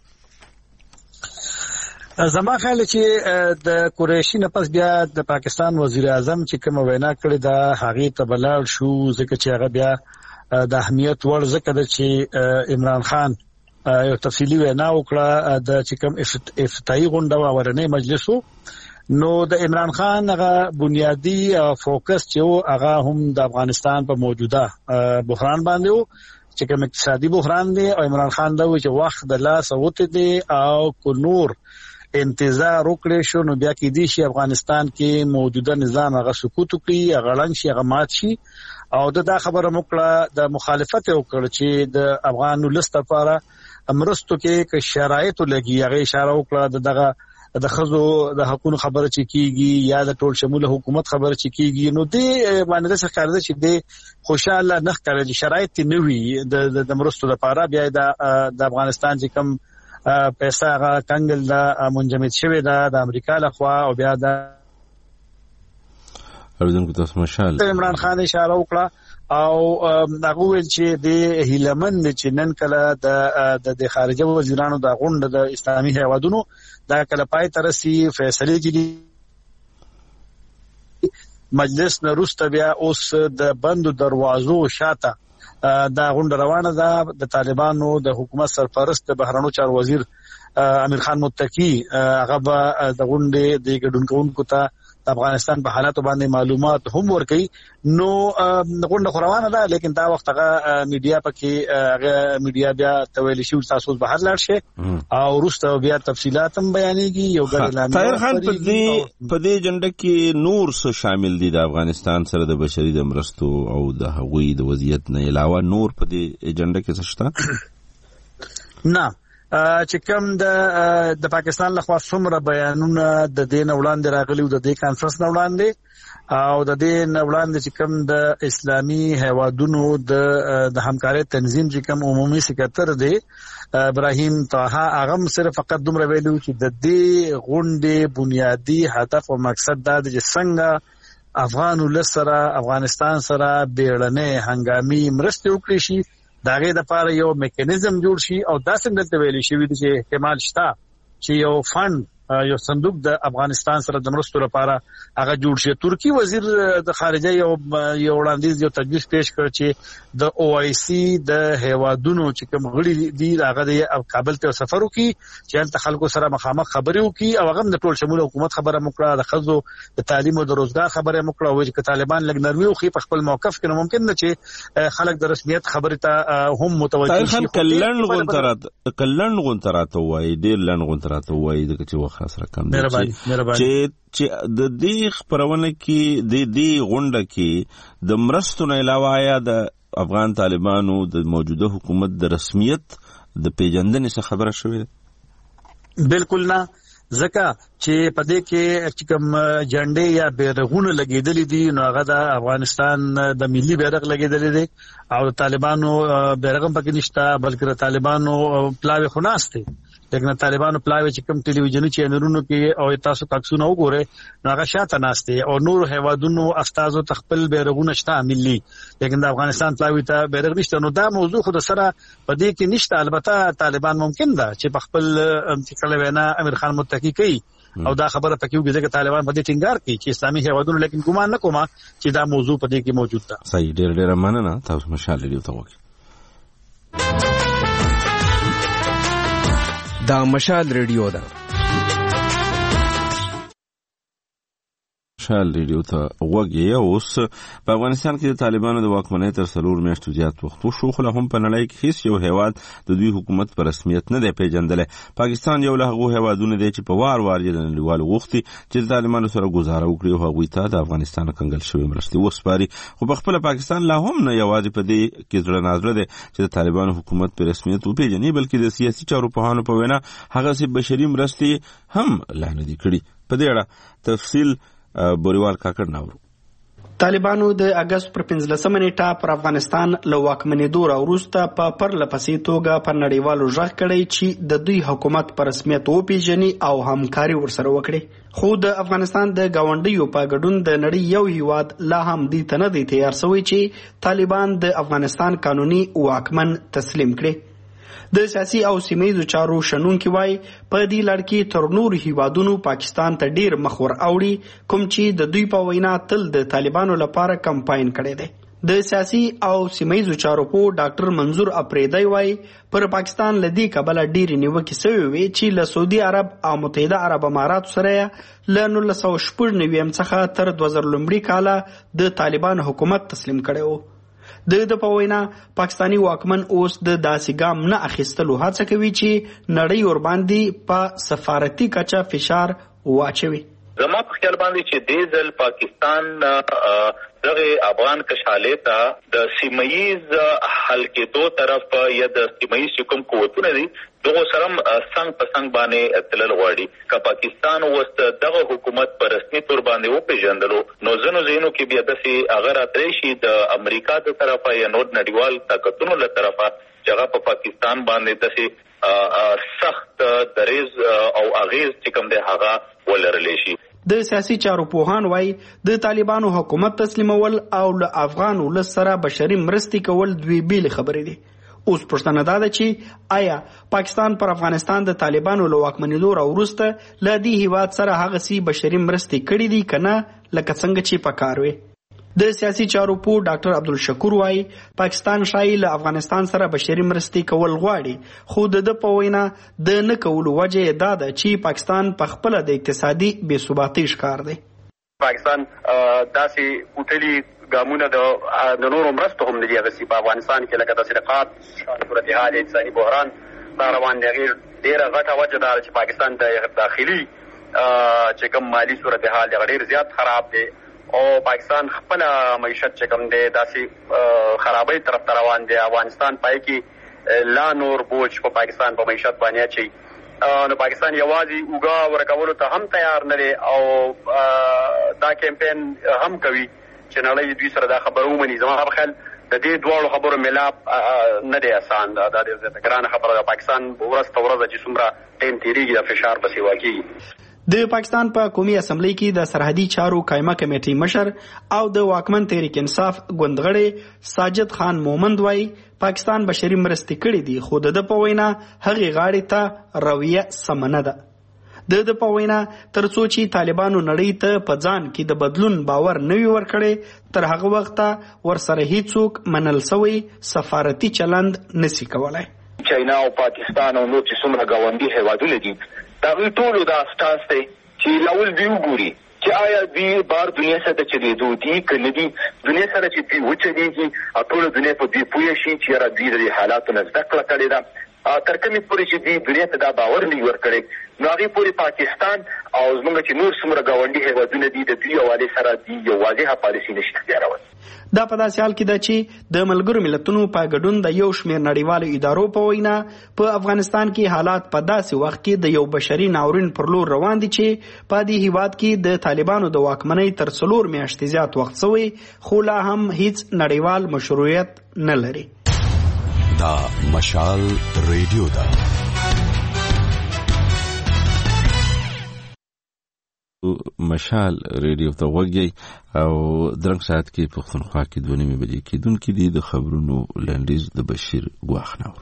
زما خیال چې د قریشي نه پس بیا د پاکستان وزیر اعظم چې کوم وینا کړې ده هغه ته بلل شو، ځکه چې هغه بیا د اهمیت ور ذکر چې عمران خان یو تفصیلی وینا وکړه د چې کوم افتتاحي غونډه و ورنې مجلسو. نو د عمران خان هغه بنیادی فوکس چې هغه هم د افغانستان په موجوده بحران باندې و چې کوم اقتصادي بحران دی، او عمران خان دا و چې وخت د لاس اوته دی او کو نور انتظار وکړي شو نو بیا کې دي چې افغانستان کې موجوده نظام هغه سقوط کوي، هغه لنګ شي، هغه مات شي. او دا خبره مکړه د مخالفت وکړه چې د افغان ولست لپاره امرستو کې شرایط لګي. هغه اشاره وکړه دغه د خزو د حقوقو خبره چې کیږي یا د ټول شموله حکومت خبره چې کیږي، نو دې باندې څه کار ده چې دې خوشاله نه کړي چې شرایط نه وي د مرستو لپاره. بیا د افغانستان چې کم پیسې هغه کنګل دا منجمد شوی دا د امریکا لخوا، او بیا د اوریدونکو تاسو مشال عمران خان اشاره وکړه او هغه ویل چې د هیلمن چې نن کله د خارجه وزیرانو د غونډه د اسلامي هیوادونو دا کله پای ترسي فیصله کړي مجلس نه روسته بیا اوس د بندو دروازو شاته دا غونډه روانه ده. د طالبانو د حکومت سرپرست د بهرنیو چارو وزیر امیر خان متقی هغه به د غونډې د ګډونکو ته د افغانستان په حالاتو باندې معلومات هم ورکړي. نو غونډه روانه ده، لیکن دا وخت هغه میډیا پکې هغه میډیا بیا تویل شي تاسو بهر لاړ شي او روسته بیا تفصيلات هم بیانېږي. یو ګډلانه طاهر خان په دې جنډه کې نور څه شامل دي؟ د افغانستان سره د بشري د مرستو او د هغوی د وضعیت نه علاوه نور په دې جنډه کې څه شته؟ نه چې کوم د پاکستان لخوا څومره بیانونه د دین وړاندې راغلي او د دې کانفرنس نه وړاندې او د دین وړاندې چې کوم د اسلامي هیوادونو د همکارۍ تنظیم چې کوم عمومي سکرټر دی ابراهیم طه هغه صرف فقط دومره ویلو چې د دې غونډې بنیادی هدف او مقصد دا دی چې څنګه افغان ولسره افغانستان سره بیړنۍ هنګامي مرسته وکړي شي، داغه د لپاره یو میکانیزم جوړ شي. او دا څنګه ته ویلي شي چې احتمال شته چې یو فند یو صندوق د افغانستان سره د مرستو لپاره هغه جوړ شي. ترکی وزیر د خارجه یو وړاندیز یو تجویز پیش کړ چې د OIC د هیوادونو چې کوم غړي دي هغه د کابل ته سفر وکړي چې تل خلکو سره مخامخ خبرې وکړي او هغه د ټول شمول حکومت خبره مکړه، د خزو د تعلیم او د روزګار خبره مکړه، او چې طالبان لګ نرمي وکړي په خپل موقف کې ممکن نه چې خلک د رسمیت خبره ته هم متوجه شي. کلن غونتراته وای ډیر لن غونتراته وای د چې خاص رقم چې د دې خبرونه کې د دې غونډه کې د مرستو نه علاوه یا د افغان طالبانو د موجوده حکومت د رسمیت د پیژندنې څخه خبره شوې؟ بالکل نه، ځکه چې په دې کې کوم جنډې یا بیرغونه لګیدلې دي نو هغه د افغانستان د ملي بیرغ لګیدلې دي او طالبانو بیرغ هم پکې نشته، بلکې طالبانو پلاوی خناسته لکه طالبانو پلاوي چې کوم ټلویزیوني چینلونو کې او تاسو تاسو نو وګورئ نو هغه شاته ناشته او نور هیوادونو استادو تخپل بیرغونه شته ملي لیکن د افغانستان پلاوي ته بیرغ نشته. نو دا موضوع خو سره په دې کې نشته. البته طالبان ممکن ده چې په خپل انتقال وینا امیر خان متقی کوي او دا خبره پکې وګورئ چې طالبان په دې ټینګار کوي چې اسلامي هیوادونو، لیکن ګومان نه کوم چې دا موضوع په دې کې موجود ده. صحیح، ډېر مننه. تاسو مشال ریډیو ته وګورئ. دا مشال ریډیو ده. مشال ریډیو ته وګورئ. اوس په افغانستان کې د طالبانو د واکمنۍ تر 4 میاشتو زیات وخت وشو، خو هم په نړۍ کې هیڅ یو هیواد د دوی حکومت په رسمیت نه دی پیژندلی. پاکستان یو له هغو هیوادونو دی چې په وار وار یې د نړیوالو غوښتي چې د طالبانو سره ګزاره وکړي او هغوی ته د افغانستان کنګل شوې مرستې وسپاري. خو په خپله پاکستان لا هم نه یوازې په دې کې زړه نازړه دی چې د طالبانو حکومت په رسمیت وپیژني، بلکې د سیاسي چارو پوهانو په وینا هغسې بشري مرستې هم لا نه دي کړي. په دې اړه تفصیل بوریوال کاکړ ناورو. طالبانو د اگست پر 15 نیټه پر افغانستان له واکمنېدو وروسته په پرلپسې توګه پر نړیوالو ژغ کړی چې د دوی حکومت په رسمیت وپیژني او همکاري ورسره وکړي. خو د افغانستان د گاونډیو په ګډون د نړۍ یو هیواد لا هم دې ته نه دی تیار شوی چې طالبان د افغانستان قانوني واکمن تسلیم کړي. د سیاسي او سیمه‌یزو چارو شنونکي وایي په دې لړ کې تر نورو هیوادونو پاکستان ته ډیر مخ ور اوړي، کوم چې د دوی په وینا تل د طالبانو لپاره کمپاین کړی دی. د سیاسي او سیمه‌یزو چارو په ډاکټر منظور اپریدی وایي پر پاکستان لدی کبل ډیر نیوکه سوي وي چې له سعودي عرب او متحده عرب امارات سره له 1990 څخه تر 2000 کال د طالبان حکومت تسلیم کړي وو. د پوینا پاکستانی واکمن اوس د داسې ګام نه اخیستلو هڅه کوي چې نړۍ ور باندې په سفارتي کچا فشار واچوي. زما په خیال باندې چې د ځل پاکستان دغه افغان کشاله ته د سیمایز حل کېدو طرف یا د سیمایز کوم قوتونه دي دغه سره څنګه په څنګه باندې تلل غواړي. که پاکستان وست دغه حکومت پر رسمي تور باندې و پیژندلو نو زنو زینو کې بیا داسې اگر اتریشي د امریکا تر طرفه یا نور نړیوال طاقتونو له طرفه چې په پاکستان باندې داسې سخت دریز او اغیز چې کوم دی هغه ولرلی شي. د سیاسي چارو پوهان وایي د طالبانو حکومت تسلیمول او له افغان ولس سره بشري مرستې کول دوی بیل خبرې دي. اوس پوښتنه دا ده چې آیا پاکستان پر افغانستان د طالبانو له واکمنېدو وروسته له دې هیواد سره هغسې بشري مرستې کړې دي که نه لکه څنګه چې پکار وي. د سیاسي چارو پوه ډاکټر عبدالشکور وایي پاکستان شایي له افغانستان سره بشري مرستې کول غواړي، خو د په وینا د نه کولو وجه یې دا ده چې پاکستان په خپله د اقتصادي بې ثباتۍ ښکار دی. پاکستان داسې کوټلي ګامونه د نورو مرستو هم نه دي اخیستي په افغانستان کې، لکه د صدقات صورتحال انساني بحران دا روان دی. ډېره غټه وجه دا ده چې پاکستان د داخلي چې کوم مالي صورتحال دی ډېر زیات خراب دی او پاکستان خپل معیشت چې کوم دی داسې خرابۍ طرف ته روان دی. افغانستان پای کې لا نور بوج په پاکستان په معیشت باندې اچي نو پاکستان یوازې اوګه ورکولو ته هم تیار نه دی او دا کمپین هم کوي چې نړۍ دوی سره دا خبره ومني. زما په خیال د دې دواړو خبرو ملاپ نه دی اسان. دا ډېره زیاته ګرانه خبره ده. پاکستان ورځ په ورځ چې څومره ټیم تېرېږي د فشار پسې واقعي. د پاکستان په قومي اسمبلی کې د سرحدي چارو قائمه کمیټې مشر او د واکمن تحریک انصاف ګوندغړی ساجد خان مومند وایي پاکستان بشري مرستې کړې دي، خو د په وینا هغې غاړې ته رویه سمه نه ده. د په وینا تر څو چې طالبانو نړۍ ته په ځان کې د بدلون باور نه وي ورکړی تر هغه وخته ورسره هیڅوک منل سوی سفارتي چلند نسی کولای. چاینا او پاکستان او نور چې څومره ګاونډي هیوادونه دي دا ټولو دا اساس دی چې لاول دی وګوري چې آیا دوی بار دنیا سره چلیدو دي که نه دي. دنیا سره چې دوی وچلیږي ټوله دنیا په دوی پوه شي چې یاره دوی د حالاتو نه زده کړه کړې ده. تر کومې پورې چې دوی دنیا ته دا باور نه وي ورکړی نو هغې پورې پاکستان او زموږ چې نور څومره ګاونډي هیوادونه دي د دوی حوالې سره دوی یو واضحه پالیسي نشي اختیارول. دا په داسې حال کې ده چې د ملګرو ملتونو په ګډون د یو شمېر نړیوالو ادارو په وینا په افغانستان کې حالات په داسې وخت کې د یو بشري ناورین پر لور روان دي چې په دې هیواد کې د طالبانو د واکمنۍ تر 4 میاشتې زیات وخت شوی خو لا هم هیڅ نړیوال مشروعیت نه لري. دا مشال ریډیو ده. مشال ریډیو ته وګورئ او درنګ ساعت کې پښتونخوا کې 2:30 بجې کېدونکې دي د خبرونو لنډیز د بشیر ګواخ نور.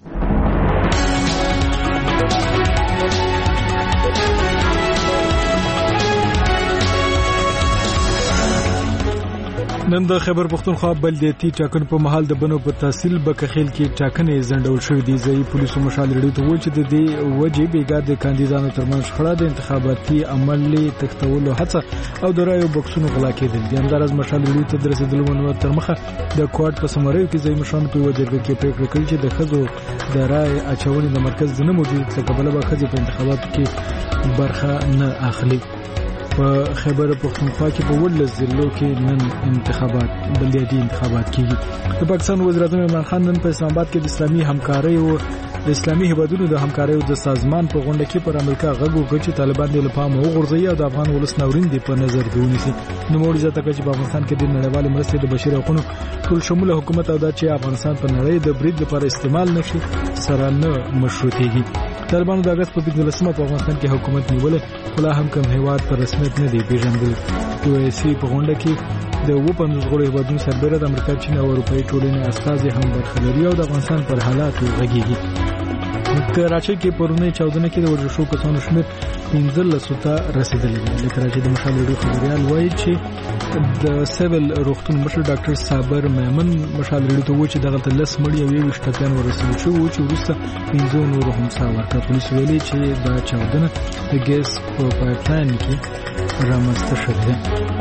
نن د خیبر پختونخوا بلدیاتي ټاکنو په محل د بنو په تحصیل بکخیل کې ټاکنې زندول شوې دي. ځای پولیسو مشال ریډیو ته وویل چې د دې وجې بیګا د کاندیدانو ترمنځ شخړه د انتخاباتي عملي تختولو هڅه او د رایو بکسونو غلا کېدل. د همدارس مشال ریډیو ته د رسیدلو منور تر مخه د کوټ په سمریو کې ځای مشرانو په وجرګه کې پریکړه کړې چې د خزو د رای اچونې د مرکز نه موجود څخه بل به خزي په انتخاباتو کې برخه نه اخلي. په خیبر پختونخوا کې په 18 ضلعو کې نن انتخابات بلدیاتي انتخابات کیږي. د پاکستان وزیر اعظم عمران خان نن په اسلام آباد کې د اسلامي همکارۍ او د اسلامي هیوادونو د همکارۍ د سازمان په غونډه کې پر امریکا غږ وکړ چې طالبان د لپاره وغورځي او د افغان ولس ناورین دی په نظر کې ونیسي. نو موږ ځکه چې په افغانستان کې د نړیوال مرستې د بشري حقوقو ټول شموله حکومت او د چې افغانستان په نړۍ د برید لپاره استعمال نشي سره نه مشروطيږي. طالبانو د اگست په 15 په افغانستان کې حکومت نیولې خلا هم کوم هیواد پر رسمیت نه دی پیژندل. USA په غونډه کې د 50 غړو هیوادونو سربېره د امریکا، چین او اروپאי ټولنې استازي هم برخه لري او د افغانستان پر حالاتو غږیږي. کراچۍ کې پرونی 14 کې د ورشو کسانو شمېر 15 ته رسیدلی دی. د کراچۍ د مشال ریډیو خبريال وایي چې د سیویل روغتون مشر ډاکټر صابر میمن مشال ریډیو ته وایي چې دغه 10 مړي او 20 ټپيان ورسول شو چې وروسته 15 نور هم سا ورکړه. پولیس ویلي چې دا 14 د ګیس په پایپلاین کې رامنځته شوې ده.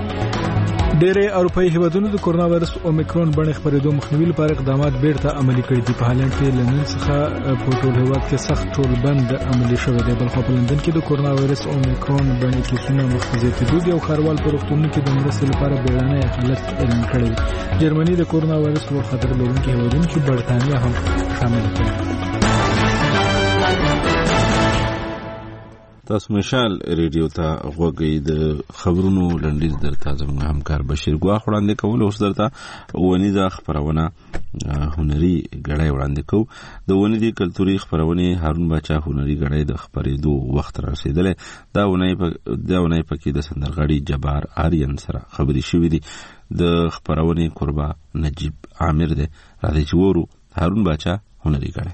ډېر اروپאי هیوادونو د کورونا وایرس اومیکرون بڼې خپرېدو مخنیوي لپاره اقدامات بیرته عملي کړي دي. په هالند کې لندن څخه په ټول هیواد کې سخت ټول بند عملي شوی دی. بلخو په لندن کې د کورونا وایرس اومیکرون بڼې کیسونه مخ زیاتېدو دي او ښاروال په روغتونونو کې د مرستې لپاره بیړنی حالت اعلان کړی دی. جرمني د کورونا وایرس په خطر لرونکو هیوادونو کې برتانیا هم شامل دی. تاسو مشال ریډیو ته غوږی د خبرونو لنډیز درته زموږ همکار بشیر ګواخ وړاندې کول. اوس درته ونیزه خبرونه هنري غړای وړاندې کو. د ونیدي کلتوري خبرونه هارون باچا هنري غړای د خبرېدو وخت رسیدل. دا ونی پکې د سندرغاړي جبار آریان سره خبري شوې دي. د خبرونه قربا نجیب عامر ده راځي چې ورو هارون باچا هنري غړای.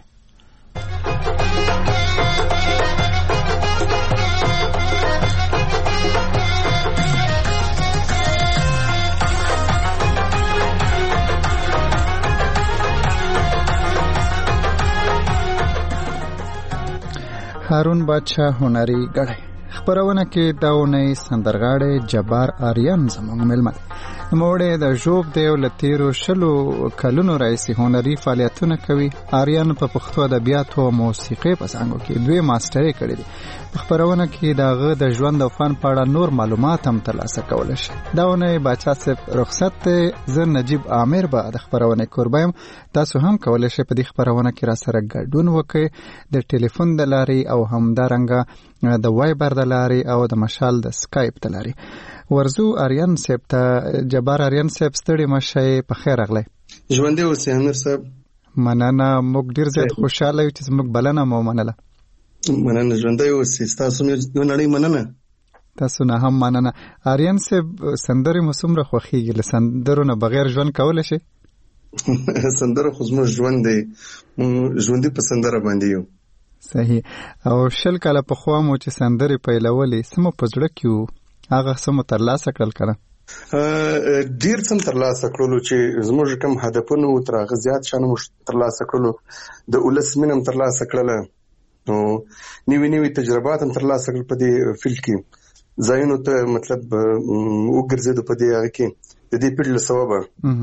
هارون باچا هنري غړی خبرونه کې داونې سندرغاړي جبار آریان زموږ ملمت موړې د ژوب دی او لتیرو شلو کلونو راځي هنري فعالیتونه کوي. آریان په پښتو ادبیات او موسیقي په څنګه کې دوی ماستري کړی دي. خبرونه کې داغه د ژوند او فن په اړه نور معلومات هم ترلاسه کولای شي. داونه باچا صاحب رخصت زه نجیب عامر به د خبرونه قربایم. تاسو هم کولای شئ په دې خبرونه کې را سره ګډون وکړئ د ټلیفون د لارې او همدارنګه د وایبر د لارې او د مشال د سکایپ د لارې. ورزو آریان صاحب ته جبار آریان صاحب ستړي مشه په خیر راغلی. ژوندې اوسې امیر صاحب. مننه، موږ ډیر زیات خوشاله یو چې موږ بلنه مو منله. مننه، ژوندې اوسې. تاسو مې نړۍ مننه. تاسو نه هم مننه. آریان صاحب سندرې مو څومره خوښیږي؟ له سندرو نه بغیر ژوند کولی شي؟ سندره خو زموږ ژوند دی، ژوندې په سندره باندې یو. صحیح. او 20 کاله پخوا مو چې سندرې پیلولې سمو په زړه کې وو هغه سمو ترلاسه کړل کنه؟ ډیر څه ترلاسه کړلو چې زموږ کوم هدفونه و تر هغه زیات شانه مو ترلاسه کړلو. د ولس مینم ترلاسه کړل، نو نوې تجربات هم ترلاسه کړل په دې فیلډ کې. ځایونو ته مطلب وګرځېدو په دې هغه کې د دې پیډ له سببه.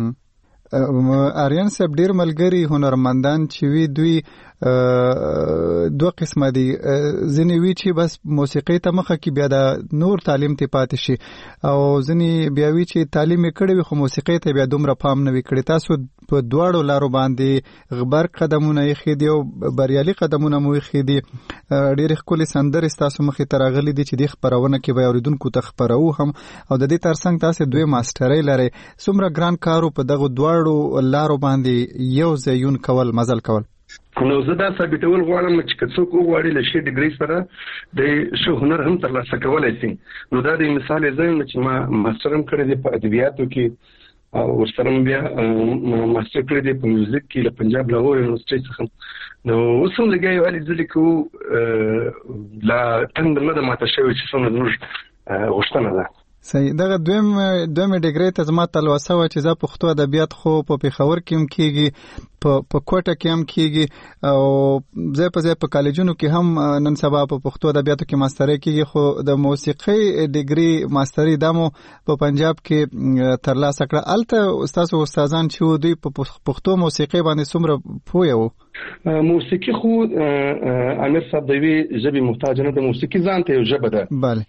آریان صاحب ډیر ملګری هنرمندان چې وی دوی دوه قسمه دي. ځینې وی چې بس موسیقي ته مخه کې بیا د نور تعلیم ته پاتې شي او ځینې بیا وی چې تعلیم کړي وي خو موسیقي ته بیا دومره پام نه وی کړي. تاسو په دواړو لارو باندې غبر قدمونه یې خېدي او بریالي قدمونه مو یې خېدي. ډېر ښکلي سندرې تاسو مخې ته راغلي دي چې د خبرونه کې به اوریدونکو ته خبرو هم او د دې ترڅنګ تاسو دوی ماسترۍ لري. څومره ګران کارو په دغه دواړو لارو باندې یو ځایون کول مزل کول؟ نو زه دا ثابتول غواړم چې څوک وغواړي له شي ډیګري سره د شو هنر هم ترلاسه کولای شي. نو دا د مثال زم چې ما ماستر هم کړی دی په ادبیاتو کې او ورسره بیا ماستر کړی دی په میوزیک کې له پنجاب لاهور یونیورسيټي څخه. نو اوس هم لګي ولې ځل کو لا تند مده ماته شوی چې څنګه زموږ غوښتنه ده. صحیح. دغه دویم ډیګری ته زما تلوسه و چې زه پښتو ادبیات خو په پېښور کې هم کېږي، په کوټه کې هم کېږي او ځای په ځای په کالجونو کې هم نن سبا په پښتو ادبیاتو کې ماستري کېږي، خو د موسیقۍ ډیګري ماستري دمو په پنجاب کې ترلاسه کړه. الته تاسو استادان چې دوی په پښتو موسیقۍ باندې څومره پوهه وو؟ موسیقي خو امیر صاحب دوی ژبې محتاج نه، د موسیقي ځان ته یو ژبه ده. بله.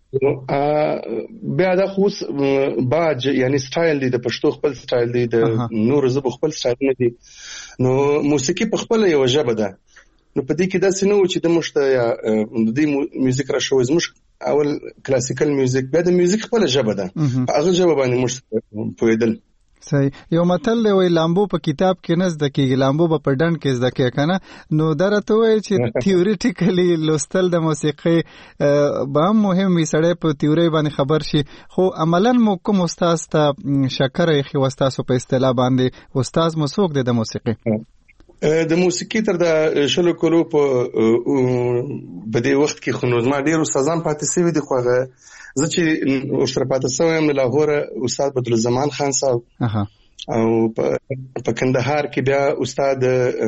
بیا دا خو باج یعنی سټایل دی، د پښتو خپل سټایل دی، د نور زبو خپل سټایل نه دی. نو موسیقي په خپل یو ژبه ده. نو په دې کې دا سينو چې د مشته یا د دې میوزیک را شوې زموږ اول کلاسیکل میوزیک بیا د میوزیک خپل ژبه ده، هغه ژبه باندې مشته پوهیدل. صحیح. یو متل دی وای لامبو په کتاب کې نه زده کېږي، لامبو په ډنډ کې زده کېږي کنه. نو درته وای چې تیوریټیکلی لوستل د موسیقۍ به هم مهم وي، سړی په تیوري باندې خبر شي، خو عملاً مو کوم استاد ته شکر ایخي وستاسو په اصطلاح باندې استاد مو څوک دی د موسیقۍ؟ د موسیقي تر د شلو کولو په دې وخت کې خو نو ما ډېر استادان پاتې سوي دي، خو هغه زه چې ورسره پاتې شوی یم لاهور استاد بدرالزمان خان صاحب او په کندهار کې بیا استاد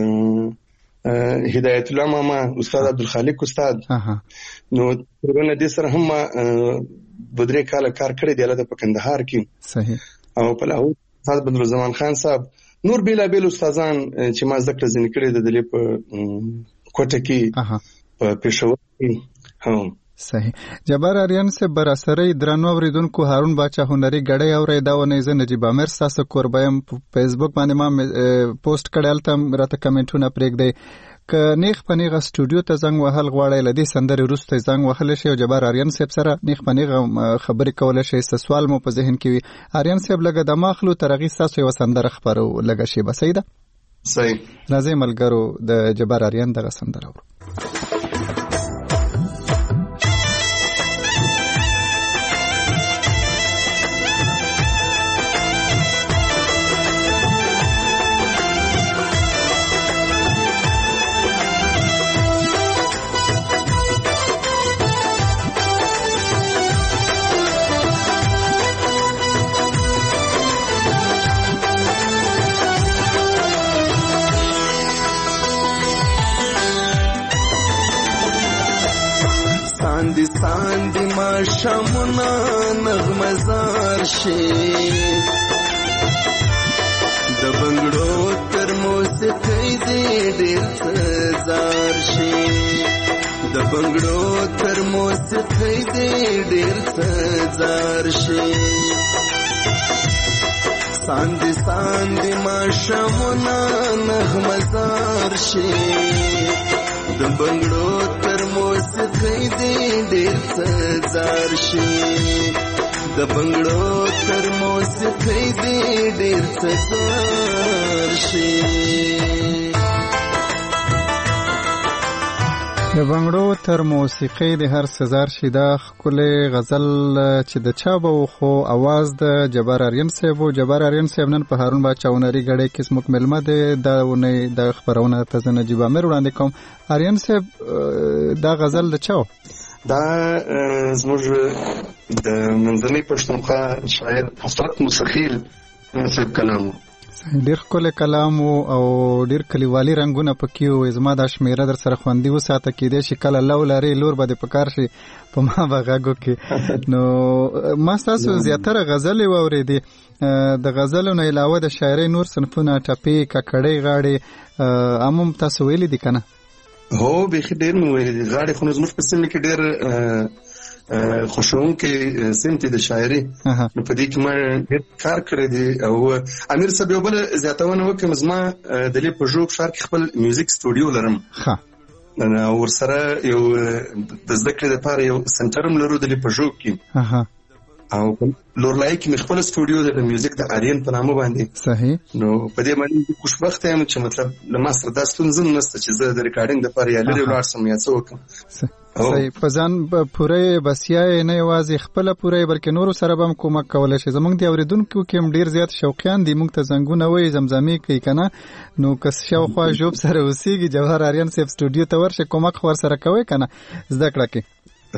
هدایت الله ماما، استاد عبدالخالق استاد. نو ترونه دې سره هم بدرې کال کار کړی دی لته په کندهار کې. صحیح. او په لاهور استاد بدرالزمان خان صاحب، نور بیلا بیل استادان چې ما زده کړې ځنې کړې د دې په کوټه کې په پېښور کې هم. صحیح. جبار آریان سے براسرۍ درنو اوریدونکو هارون باچا هنري غړی اوري دا ونه ز نجيب امیر تاسو قربایم فیسبوک باندې ما پوسټ کړل ته راته کمنټونه پرېږدي ک نیخ پنیغه سټوډیو ته زنګ وهل غواړی لدی سندري روسته زنګ وهل شي او جبار آریان صاحب سره نیخ پنیغه خبرې کول شي. سوال مو په ذهن کې وي آریان صاحب لګه د ماخلو ترغی تاسو یو سندره خبرو لګه شي بسیده. صحیح. لازم ملګرو د جبار آریان دغه سندره ورو. ساندی ما شمنا نغمزار شي د بنگړو تر موسیقۍ دې ډېر سزار شي، د بنگړو تر موسیقۍ دې ډېر سزار شي. ساندی ما شمنا نغمزار شي د بنگړو تر موسیقۍ دې ډېر سزار شي، د بنگړو تر موسیقۍ دې ډېر سزار شي. د بنگړو تر موسیقۍ د هر سزار شي دا ښکلې غزل چې د چا به خو اواز د جبار آریان صاحب او جبار آریان صاحب نن په هارون باچا هنري غړې کې سمک ملمه ده دا ونه د خبرونه ته نجيب امیر وړاندې کوم. آریان صاحب دا غزل د چا دا زموږ د منځنۍ پښتونخوا شاعر حضرت مستخیل صاحب کلام ډیر ښکلی کلام او ډیر کلیوالي رنګونه پکې وو. زما دا شمیره در سره خوندي وساته کېدی شي کله لو لرې لور به دې په کار شي په ما به غږو کې. نو ما ستاسو زیاتره غزلې واورېدې، د غزلو نه علاوه د شاعرۍ نور صنفونه ټپې ککړۍ غاړې عموم تاسو ویلي دي که نه؟ هو بیخي ډېر مې ویلي دي غاړې، خو زموږ په سیمه کې ډېر خوشوونکې سمت د شاعري نو په دې کې ما ډېر کار کړی دی. او امیر صاحب یو بل زیاتونه وکړم، زما د دې په ژوب ښار کې خپل میوزیک سټوډیو لرم او ورسره یو د زده کړې لپاره یو سنټر هم لرو د دې په ژوب کې. او لورلای کې خپل سټوډیو د میوزیک د آریان په نامه باندې صحیح نو په دې باندې خوشبخت یم چې مطلب لمه سره د ستونزې نشته چې زه د ریکارډینګ لپاره یا لري ولاړ سم یا څه وکم صحیح په ځان پوره بسیا نه یوازې خپل پوره بلکې نورو سره هم کومک کولای شي زمونږ دی اوریدونکو کې هم ډیر زیات شوقیان دي موږ ته زنګونه وای زمزمې کوي کنه نو کس شاوخوا جوب سره اوسېږي جوهر آریان صاحب سټوډیو ته ورشه کومک خور سره کوي کنه زده کړه کې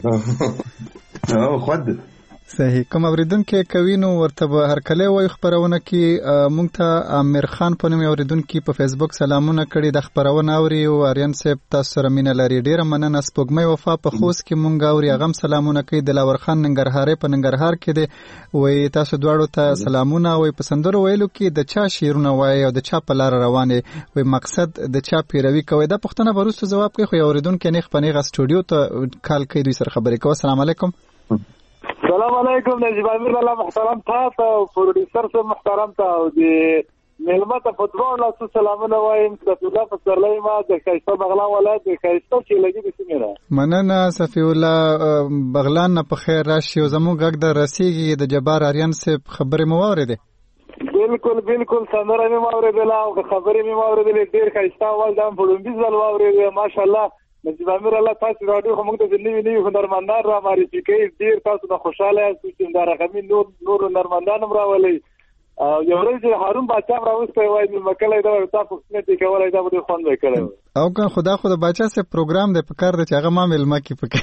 او خود صحیح کوم اوریدونکو کوي نو ورته هر کله وای خبرونه کې مونږ ته امیر خان په نوم اوریدونکو په فیسبوک سلامونه کړي د خبرونه اوري او آریان صاحب تاسو سره مینه لري ډیره مننه سپوږمۍ وفا په خوست کې مونږ اوري غم سلامونه کوي دلاور خان ننګرهاري په ننګرهار کې دی وای تاسو دواړو ته سلامونه وای په سندرو ویلو کې د چا شیرونه وای او د چا په لار روانه وای مقصد د چا پیروي کوي دا پښتنه وروسته جواب کوي خو اوریدونکو نه خپنه سټوډیو ته کال کوي دوی سره خبرې کوي السلام علیکم السلام علیکم نجیب امیر الله محترم تاسو او پروډوسر سره محترم تاسو دی ملمت په ډول تاسو سلامونه وایم د الله په سرلای ما د کایسته بغلان ولایت د کایسته چې لګي د سیمه مننه صفی الله بغلان په خیر راشي او زموږ غږ د رسیږي د جبار آریان صاحب خبرې مو واورېده بالکل سندره مې واورېده او خبرې مې واورېده ډیر کایسته ول د پړومبي ځل واورېده ماشاءالله نجیب امیر الله تاسو راډیو موږ ته نوی هنرمندان را معرفي کوي ډیر تاسو د خوشاله یاست چې دا رقمي نور هنرمندان راولي یو ورځ هارون باچا راوسته وای مکلې دا تاسو څنګه کولای دا به خوند وکړي او که خدا باچا سے پروګرام د پکار د چاغه ما ملما کی پکې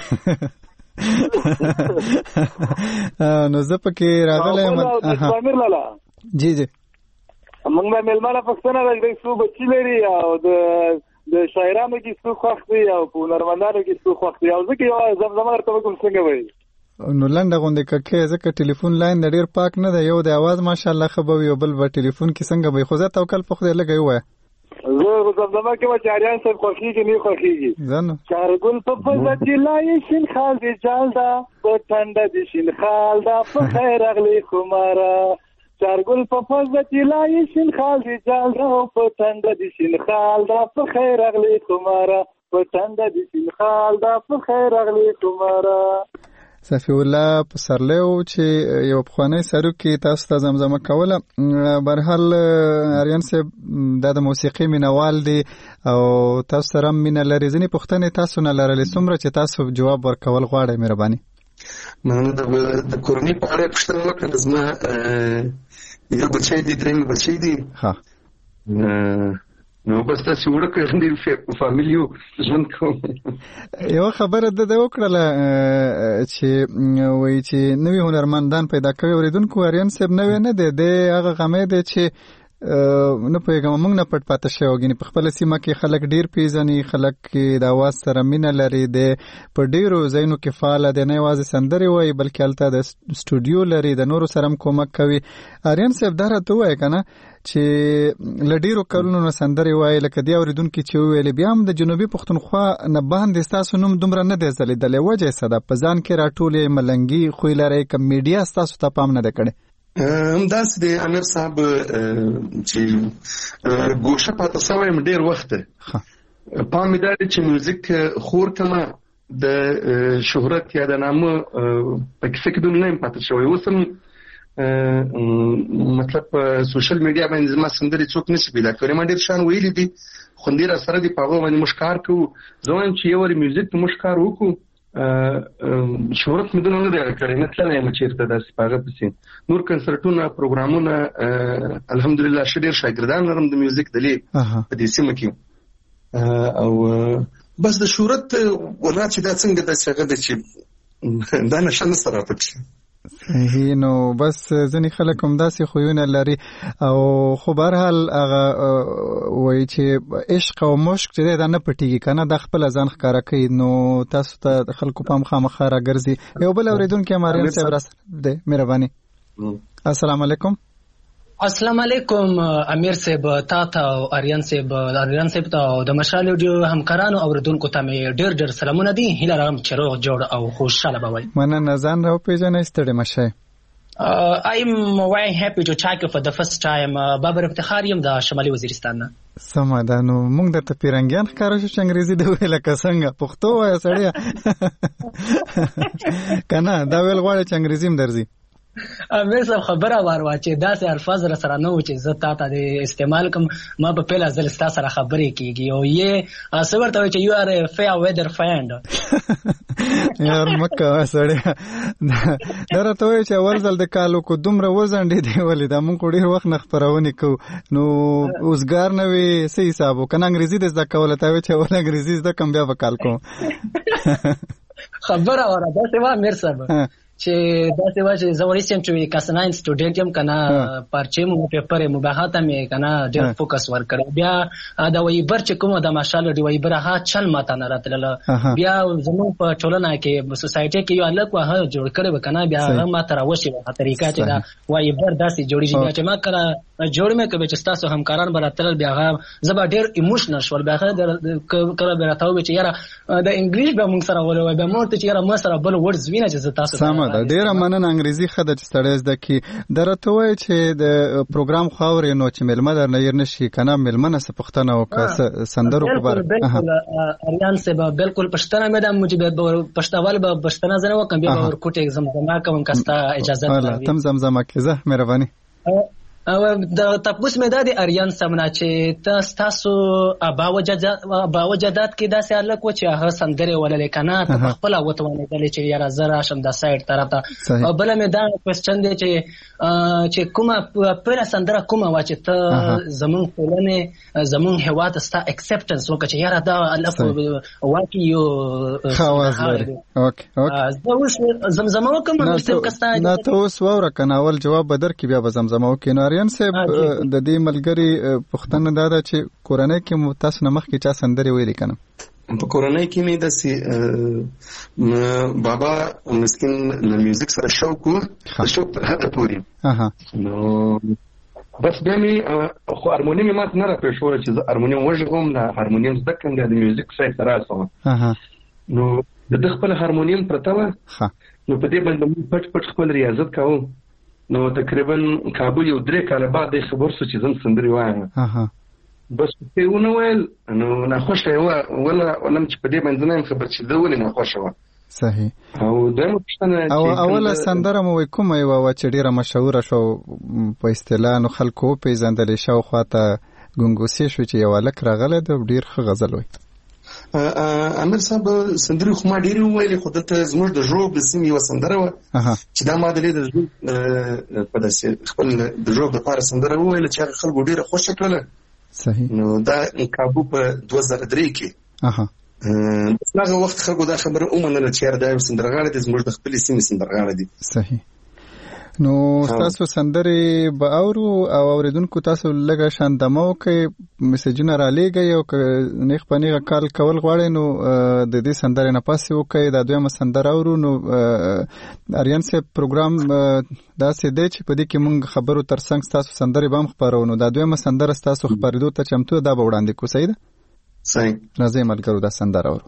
نو زه پکې راغله امیر لالا جی موږ ملمانه پښتنه راځي څو بچی لري او د شاعرانو کې څو خوښ دي او په هنرمندانو کې څو خوښ دي او ځکه یو زمزمه ورته کوم څنګه وایي نو لنډه غونډه کې ځکه ټلیفون لاین ډیر پاک نه دی یو د आवाज ماشاءالله خبر یو بل په ټلیفون کې څنګه به خو زه توکل په خدای لګي وای زه زمزمه کې و چاریان صاحب خوښیږي نه خوښیږي ځنه چارګل په فزه چې لای شین خال دی جالدا په ټنډه دی شین خال دا په خیر اغلی خمارا چارګل په فزه چې لای شین خال دی جالدا په ټنډه دی شین خال دا په خیر اغلی خمارا په ټنډه دی شین خال دا په خیر اغلی خمارا صفی الله په سرلیو چې یو پخوانی سرو کې تاسو ته زمزمه کوله برحال آریان صاحب د موسیقي مینوال دی او تاسو سره مینه لري ځنی پښتنه تاسو نه لرلې څومره چې تاسو جواب ورکول غواړئ مهرباني مننه د کورنۍ په اړه پوښتنه وکړه زما یو بچی دی دریم بچی دی ها نو بس تاسو ورکه د فامیلیو ژوند کوم یو خبره د وکړه چې وایي چې نوې هنرمندان پیدا کوي اوریدونکو آریان صاحب نه دی د هغه غمه دی چې نه پیغام موږ نه پټ پاتې شو غني په خپل سیمه کې خلک ډیر پیژني خلک د आवाज سره مینه لري د په ډیرو ځایونو کې فعال دي نه یوازې سندري وای بلکې الته د سټوډیو لري د نورو سره کومک کوي آریان صاحب درته وای کنه چې لډیرو کلونو نه سندري وای لکه دی اوریدونکو چې ویل بیا هم د جنوبي پښتونخوا نه باندې تاسو نوم دومره نه دی زلیدلې وجه صدا په ځان کې راټولې ملنګي خو لري کم میډیا تاسو ته پام نه کړي همداس دی امیر صاحب چې ګوشه پاتې سویم ډیر وخت پام مې دار چې میوزیک خور کما د شهرت یا د نامه په کې فکر نه پاتې شوی وسم مطلب سوشل میډیا باندې زما سندري څوک نشي پیدا کړی ما ډیر شان ویلي دي خوندې را سره دی په هغه باندې مشکار کوو زویم چې یو میوزیک مشکار وکړو شهرت مې دونه نه دی کړی مثلا یم چیرته داسې پاغه پسې نور کنسرټونه پروګرامونه الحمدلله شډیر شاګردان لرم د میوزیک دلی په دې سیمه کې او بس د شهرت ورته چې دا څنګه د څنګه د چې دا نشان سره پکې صحیح نو بس ځنی خلک هم داسې خوونه لري او خو بهرحال هغه وایي چې عشق او مشق چې دا نه پټیږي کنه د خپل ځان ښکارا کوي نو تاسو ته خلکو پام خامخا راګرځي یو بل اوریدونکو امریان صاحب راست دی مهرباني السلام علیکم السلام علیکم امیر صاحب تاته او آریان صاحب ته د مشال ویډیو همکارانو اوریدونکو ته ډېر سلامونه دي هیله لرم چې روغ جوړ او خوشاله به وي مننه ځان راو پیژنې ستړي مشه I'm very happy to talk for the first time بابر افتخار یم د شمالي وزیرستان نه سمه ده نو موږ د پیرنګیان ښکارو چې انګریزي دی ویل کسنګ پښتو وای سړیا کنه دا ویل غواړي چې انګریزي هم درځي امیر صاحب خبره واروا چې داسې الفاظ را سره نه و چې زه تا ته د استعمال کوم ما په پیله ځل ستا سره خبرې کېږي او یې څه ورته وایي چې یو ار فیر ویدر فرینډ یار مکه سړی دا راته وایي چې اول ځل د کالو کو دومره وزنډې دی ولې دا مونږ ډېر وخت نه خپرونې کوو نو اوسګار نه وي څه حساب و که نه انګریزي د زده کوله تا وایي چې اول انګریزي زده کړم بیا به کال کوم خبره واره داسې وه امیر صاحب چې داسې وه چې زه ریسنټلی کلاس 9 سټوډنټ یم که نه پارچې مو پیپر یې مباحات مې که نه ډېر فوکس ورکړی بیا د ویبر چې کومه د ماشال د ویبر هغه چل ماته نه راتلله بیا زموږ په ټولنه کې سوسایټي کې یو هلک وه هغه جوړ کړی و که نه بیا هغه ماته راوشي وه طریقه چې دا ویبر داسې جوړېږي بیا چې ما کله جوړ مې کړی چې ستاسو همکاران به راتلل بیا هغه زه به ډېر ایموشنل شول بیا هغه کله به راته ووایي چې یاره د انګلیش به مونږ سره ولوي بیا ما ورته چې یاره ما سره بل ورډز وینه چې زه تاسو دا ډیره مننه انګریزي خده چې سړی زده کی درته وای چې د پروګرام خاورې نو چې ملمه در نه ير نشي کنه ملمنه څه پښتنه او سندرو په بار بالکل اریان سے بالکل پښتنه مې د موجب پښتاوال به پښتنه زنه وکم بیا ورکوټ زمزمه کوم کستا اجازه راوي تم زمزمه کیزه مهرباني او د تاسو مې د اریان سمنا چې تاسو باوجدات کې داسې الک و چې هغه سندره وللې کنه ته خپل وتوانې دلې چې یاره زرا شم د سایت طرف ته او بل مې دا کوېسچن دی چې کومه پر سندره کومه وا چې ته زمون ټولنه زمون هواد ستا اکسپټنس وکړي چې یاره دا الک واقعي یو خواص لري اوکې زمزمه وکم نو کستا نه تاسو وره کنه اول جواب بدر کې بیا زمزمه وکړي اریان صاحب د دې ملګری پښتنه دا ده چې کورنۍ کې مو تاسو نه مخکې چا سندرې ویلې کنه په کورنۍ کې مې داسې بابا مسکین له میوزیک سره شوق تر حده پورې نو بس بیا مې خو هارمونیم مې ماته نه راپېښوله چې زه هارمونیم وژغم د هارمونیم زده کړم بیا د میوزیک سایډ ته راسوم نو د ده خپل هارمونیم پرته وه نو په دې باندې موږ پټ پټ خپل ریاضت کوو نو تقریبا کابل یو 3 کاله بعد د خبر سو چې زم سندري وایم بس په ونه ویل نو نه خوښه ولا ولم چې په دې باندې نه خبر چې دا ولې نه خوښه و صحیح او دمو پښتنه او اوله سندره مو کومه و چې ډیره مشهوره شو په اصطلاح نو خلکو پیژندل شو خواته ګنګوسي شو چې یو لک راغله د ډیر ښه غزل وای امیر صاحب سندري خو ما ډیر ویلې خو دلته زموږ د ژوب د سیمې و سندره و چې دا ما د لید په داسې خپل د ژوب د پاره سندره ویل چې خلکو ډیره خوښه کړله صحیح نو دا کابو په 2003 کې هغه وخت خلکو دا خبره ومنله چې دا یو سندرغاړی دی زموږ د خپل سیمې سندرغاړی دی صحیح نو تاسو سندري به اورو او اوریدونکو تاسو لږه شاندمو کې میسجونه را لېږئ او نیغ په نیغه کال کول غواړئ نو د دې سندرې نه پاسې وکئ دا دویمه سندره اورو نو اریان صاحب پروګرام داسې دی چې په دې کې موږ خبرو تر څنګ ستاسو سندرې به هم خپرو نو دا دویمه سندره ستاسو خپرېدو ته چمتو دا به وړاندې کو صحیح ده صحیح راځئ ملګرو دا سندره اورو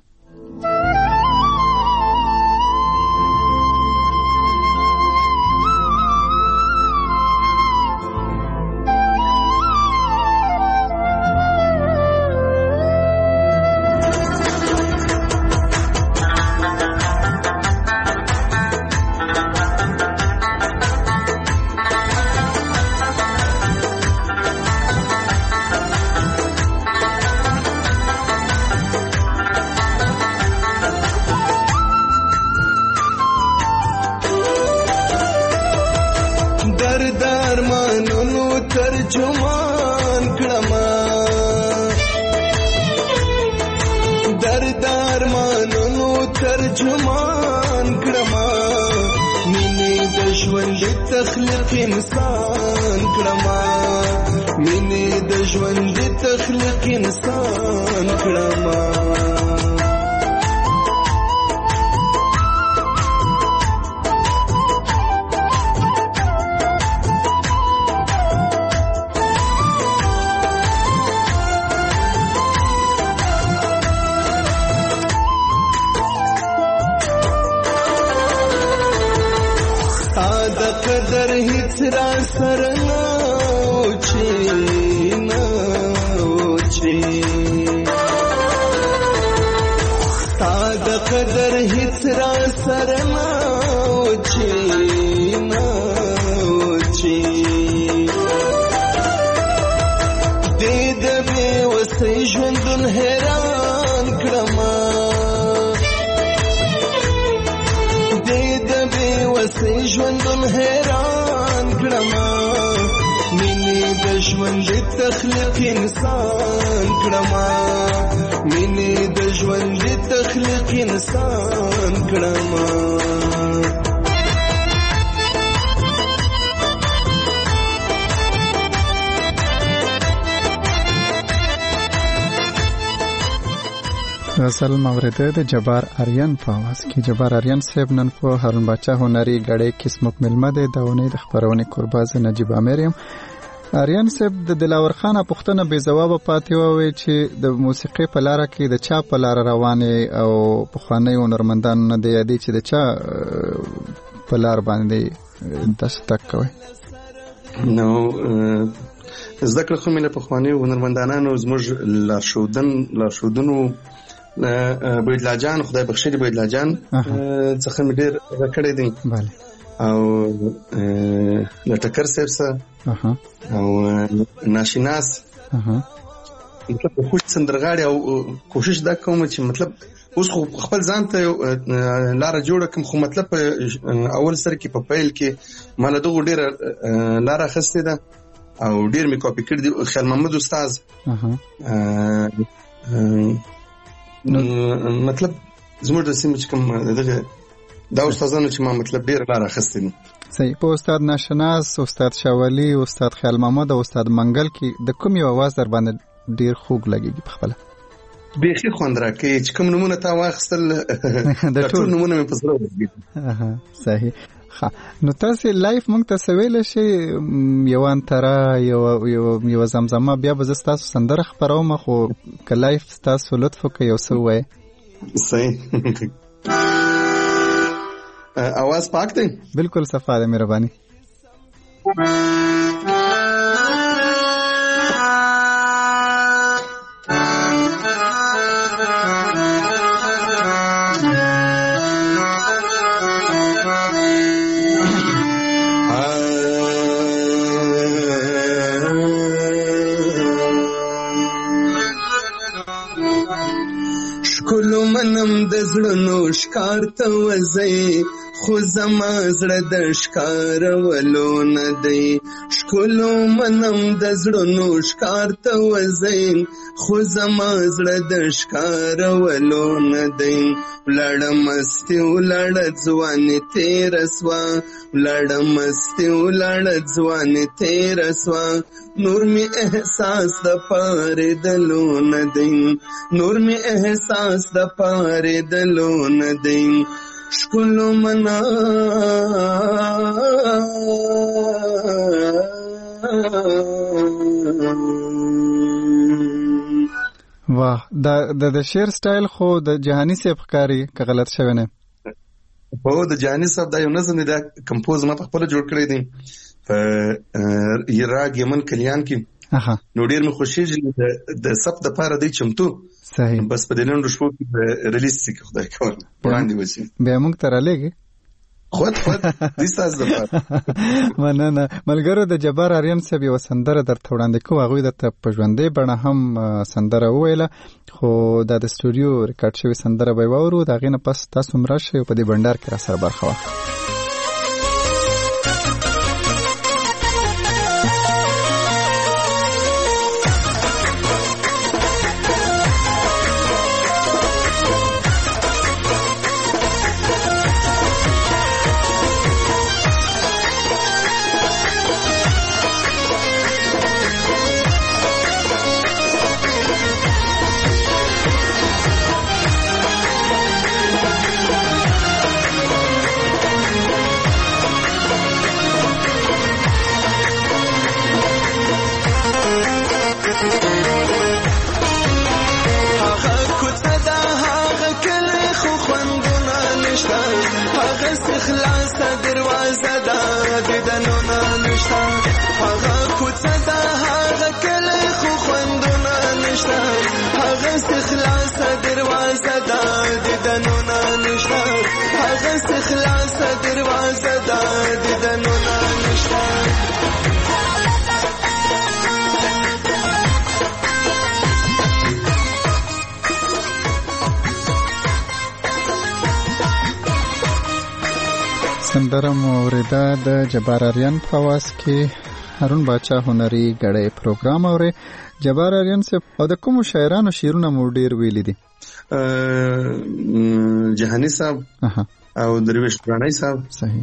قدر هیڅ را سره ما او چې وسې ژوندون حیران کړما دې د بې وسې ژوندون حیران کړما مینې د ژوند تخلیق انسان کړما مینې د ژوند تخلیق انسان کړما غزل مورده د جبار آریان په आवाज کې. جبار آریان صاحب نن په هارون باچا هنري غړې کې سموک ملمه ده د اونۍ د خبرونې قرباز نجیب امریم. آریان صاحب د دلاور خان پوښتنه بې جواب پاتې ووي چې د موسیقي په لار کې د چا په لار روانه او په خواني هنرمندان نه دی یادې چې د چا په لار باندې دستک کوي. نو ذکر خو مله په خواني هنرمندانانو زموږ لارښودونو بيدلا جان خدای بخښي بيدلا جان څخه مې ډېر راکړې دي bale او لټکر سپسه او ناشیناس مطلب خو سندرغاړي او کوشش دا کوم چې مطلب اوس خو خپل ځان ته لار جوړه کوم خو مطلب اول سره کې په پیل کې مال دغه ډېر لار خسته ده او ډېر مې کاپی کړ دي خیال محمد استاد مطلب زموږ د سیمې کوم دغه دا استادانو چې ما مطلب ډېر لار اخستې دي. صحیح. په استاد ناشناس، استاد شاولی، استاد خیال محمد او استاد منګل کې د کوم یو आवाज در باندې ډېر خوږ لګیږي په خپل بیخي خوند راکې چې کوم نمونه تا واخستل د ټول نمونه مې په سره وګورم. صحیح. نو تاسو لایف مونږ ته سویل شي یو انترا یو زمزمه بیا به تاسو سندره خبروم خو ک لایف تاسو لطف وکړئ یو څه وای. صحیح. आवाज पाक دی بالکل صفا ده مهرباني. شکلو منم د زړونو ښکار ته وځي خو زما زړه د ښکارولو نه دی. ښکلو منم د زړونو ښکار ته وځي خو زما زړه د ښکارولو نه دی. ولاړه مستي ولاړه ځواني تېره سوه ولاړه مستي ولاړه ځواني تېره سوه نور مې احساس د پارېدلو نه دی نور مې احساس د پارېدلو نه دی. شکلو منا واه د شعر سټایل خو د جهانی صاحب ښکاری که غلط شوی نه په د جهانی صاحب دا یو نظم دی دا کمپوز ما په خپل جوړ کړی دی په راګ یمن کلیان کې. نو ډیر مې خوشیږي د سب د پاره دی چمتو. صحیح. بس په دلندو شپو کې ریلیز سي خدای کول وړاندې وسی بیا موږ تر لګي خود دې ساز د پاره مننه ملګرو. د جبار آریان صاحب یو سندره درته وړاندې کوم هغه د پژوندې بڼه هم سندره ویله خو دا د استودیو ریکارډ شوی سندره به وورو دا غینه پس تاسو مرشه په دې بندر کې را سره برخه واخلئ. سندره مو اوریدا د جبار آریان په आवाज کې هارون باچا هنري غړې پروګرام اوري. جبار آریان سے او د کوم شاعرانو شعرونه مو ډیر ویلي دي؟ جهانی صاحب او درویش پرانی صاحب، صحیح.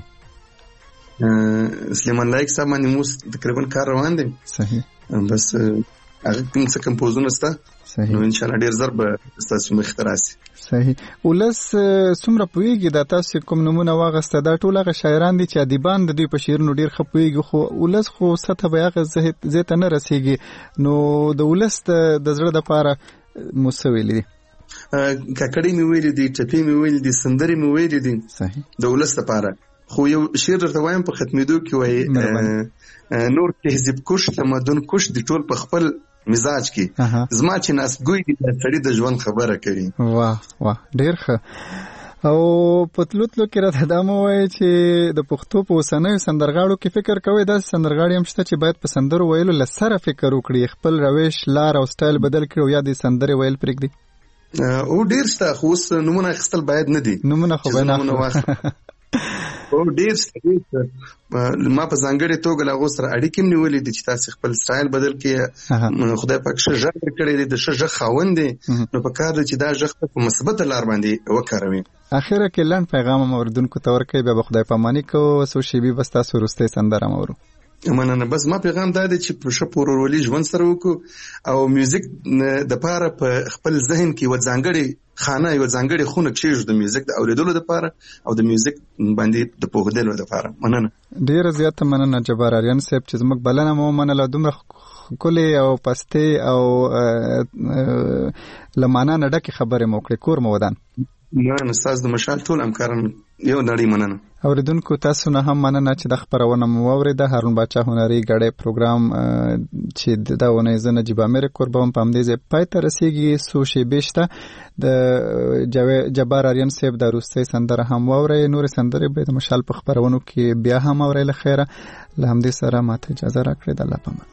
سلیمان لایق صاحب باندې مو تقریبا کار روان دي، صحیح. بس هغه کوم څه کمپوزونه ستا، نو ان شاء الله ډیر ضرب تاسو مخ تراسي. صحیح. ولس څومره پويږي دا تاسو کوم نمونه واغسته دا ټول هغه شاعران دي چې ادیبان د دوی په شعرونو ډیر خپويږي، خو ولس خو سطح به هغه زه نه رسیږي. نو د ولس د زړه د پاره موسویلې دي، ککړې مې ویلې دي، ټپې مې ویلې دي، سندرې مې ویلې دي، صحیح. د ولس لپاره خو یو شعر درته وایم په ختمېدو کې وایي نور تهذیب کوش تمدن کوش د ټول په خپل مزاج کې زما چې ناسګوي دي سړی د ژوند خبره کوي. واه واه ډیر ښه. او پتلوتلو کې راته دا مو وایي چې د پښتو په اوسنیو سندرغاړو کې فکر کوي داسې سندرغاړي هم شته چې باید په سندرو ویلو له سره فکر وکړي، خپل روش لار او سټایل بدل کړي او یا د سندرې ویل پرېږدي؟ او ډیر شته، خو اوس نمونه اخیستل باید نه دي. نمونه خو باید نه او ډیر ما په ځانګړې توګه له هغو سره اړیکې هم نیولې دي چې تاسې خپل سټایل بدل کړئ. خدای پاک ښه غږ کړی دی، د ښه غږ خاوند دی، نو په کار دی چې دا غږ په مثبته لار باندې وکاروي. اخره کې لنډ پیغام هم اوریدونکو ته ورکوي، بیا به خدای پاماني کوو، څو شېبې بس تاسو وروستی سندره هم اورو. مننه. بس ما پیغام دا دی چې په ښه پورورولي ژوند سره وکړو او میوزیک دپاره په خپل ذهن کې یوه ځانګړې خانه، یوه ځانګړې خونه کښېږدو د میوزیک د اورېدلو دپاره او د میوزیک باندې د پوهېدلو دپاره. مننه، ډېره زیاته مننه جبار آریان صاحب چې زموږ بلنه مو ومنله، دومره ښکلې او پستې او له معنا نه ډکې خبرې مو وکړې، کور مو ودان. مننه، ستاسو د مشال ټول همکاران یو نړۍ مننه. اوریدونکو تاسو نه هم مننه چې د خبرونه مو واورېده. هارون باچا هنري غړې پروګرام چې دا ونه زه نجیب امیر قربان په همدې ځای پای ته رسیږي. څو شېبې شته د جبار آریان صاحب د وروستۍ سندره هم واورئ، نورې سندرې به د مشال په خبرونو کې بیا هم اورئ. له خیره له همدې سره ماته اجازه راکړئ. د الله په امان.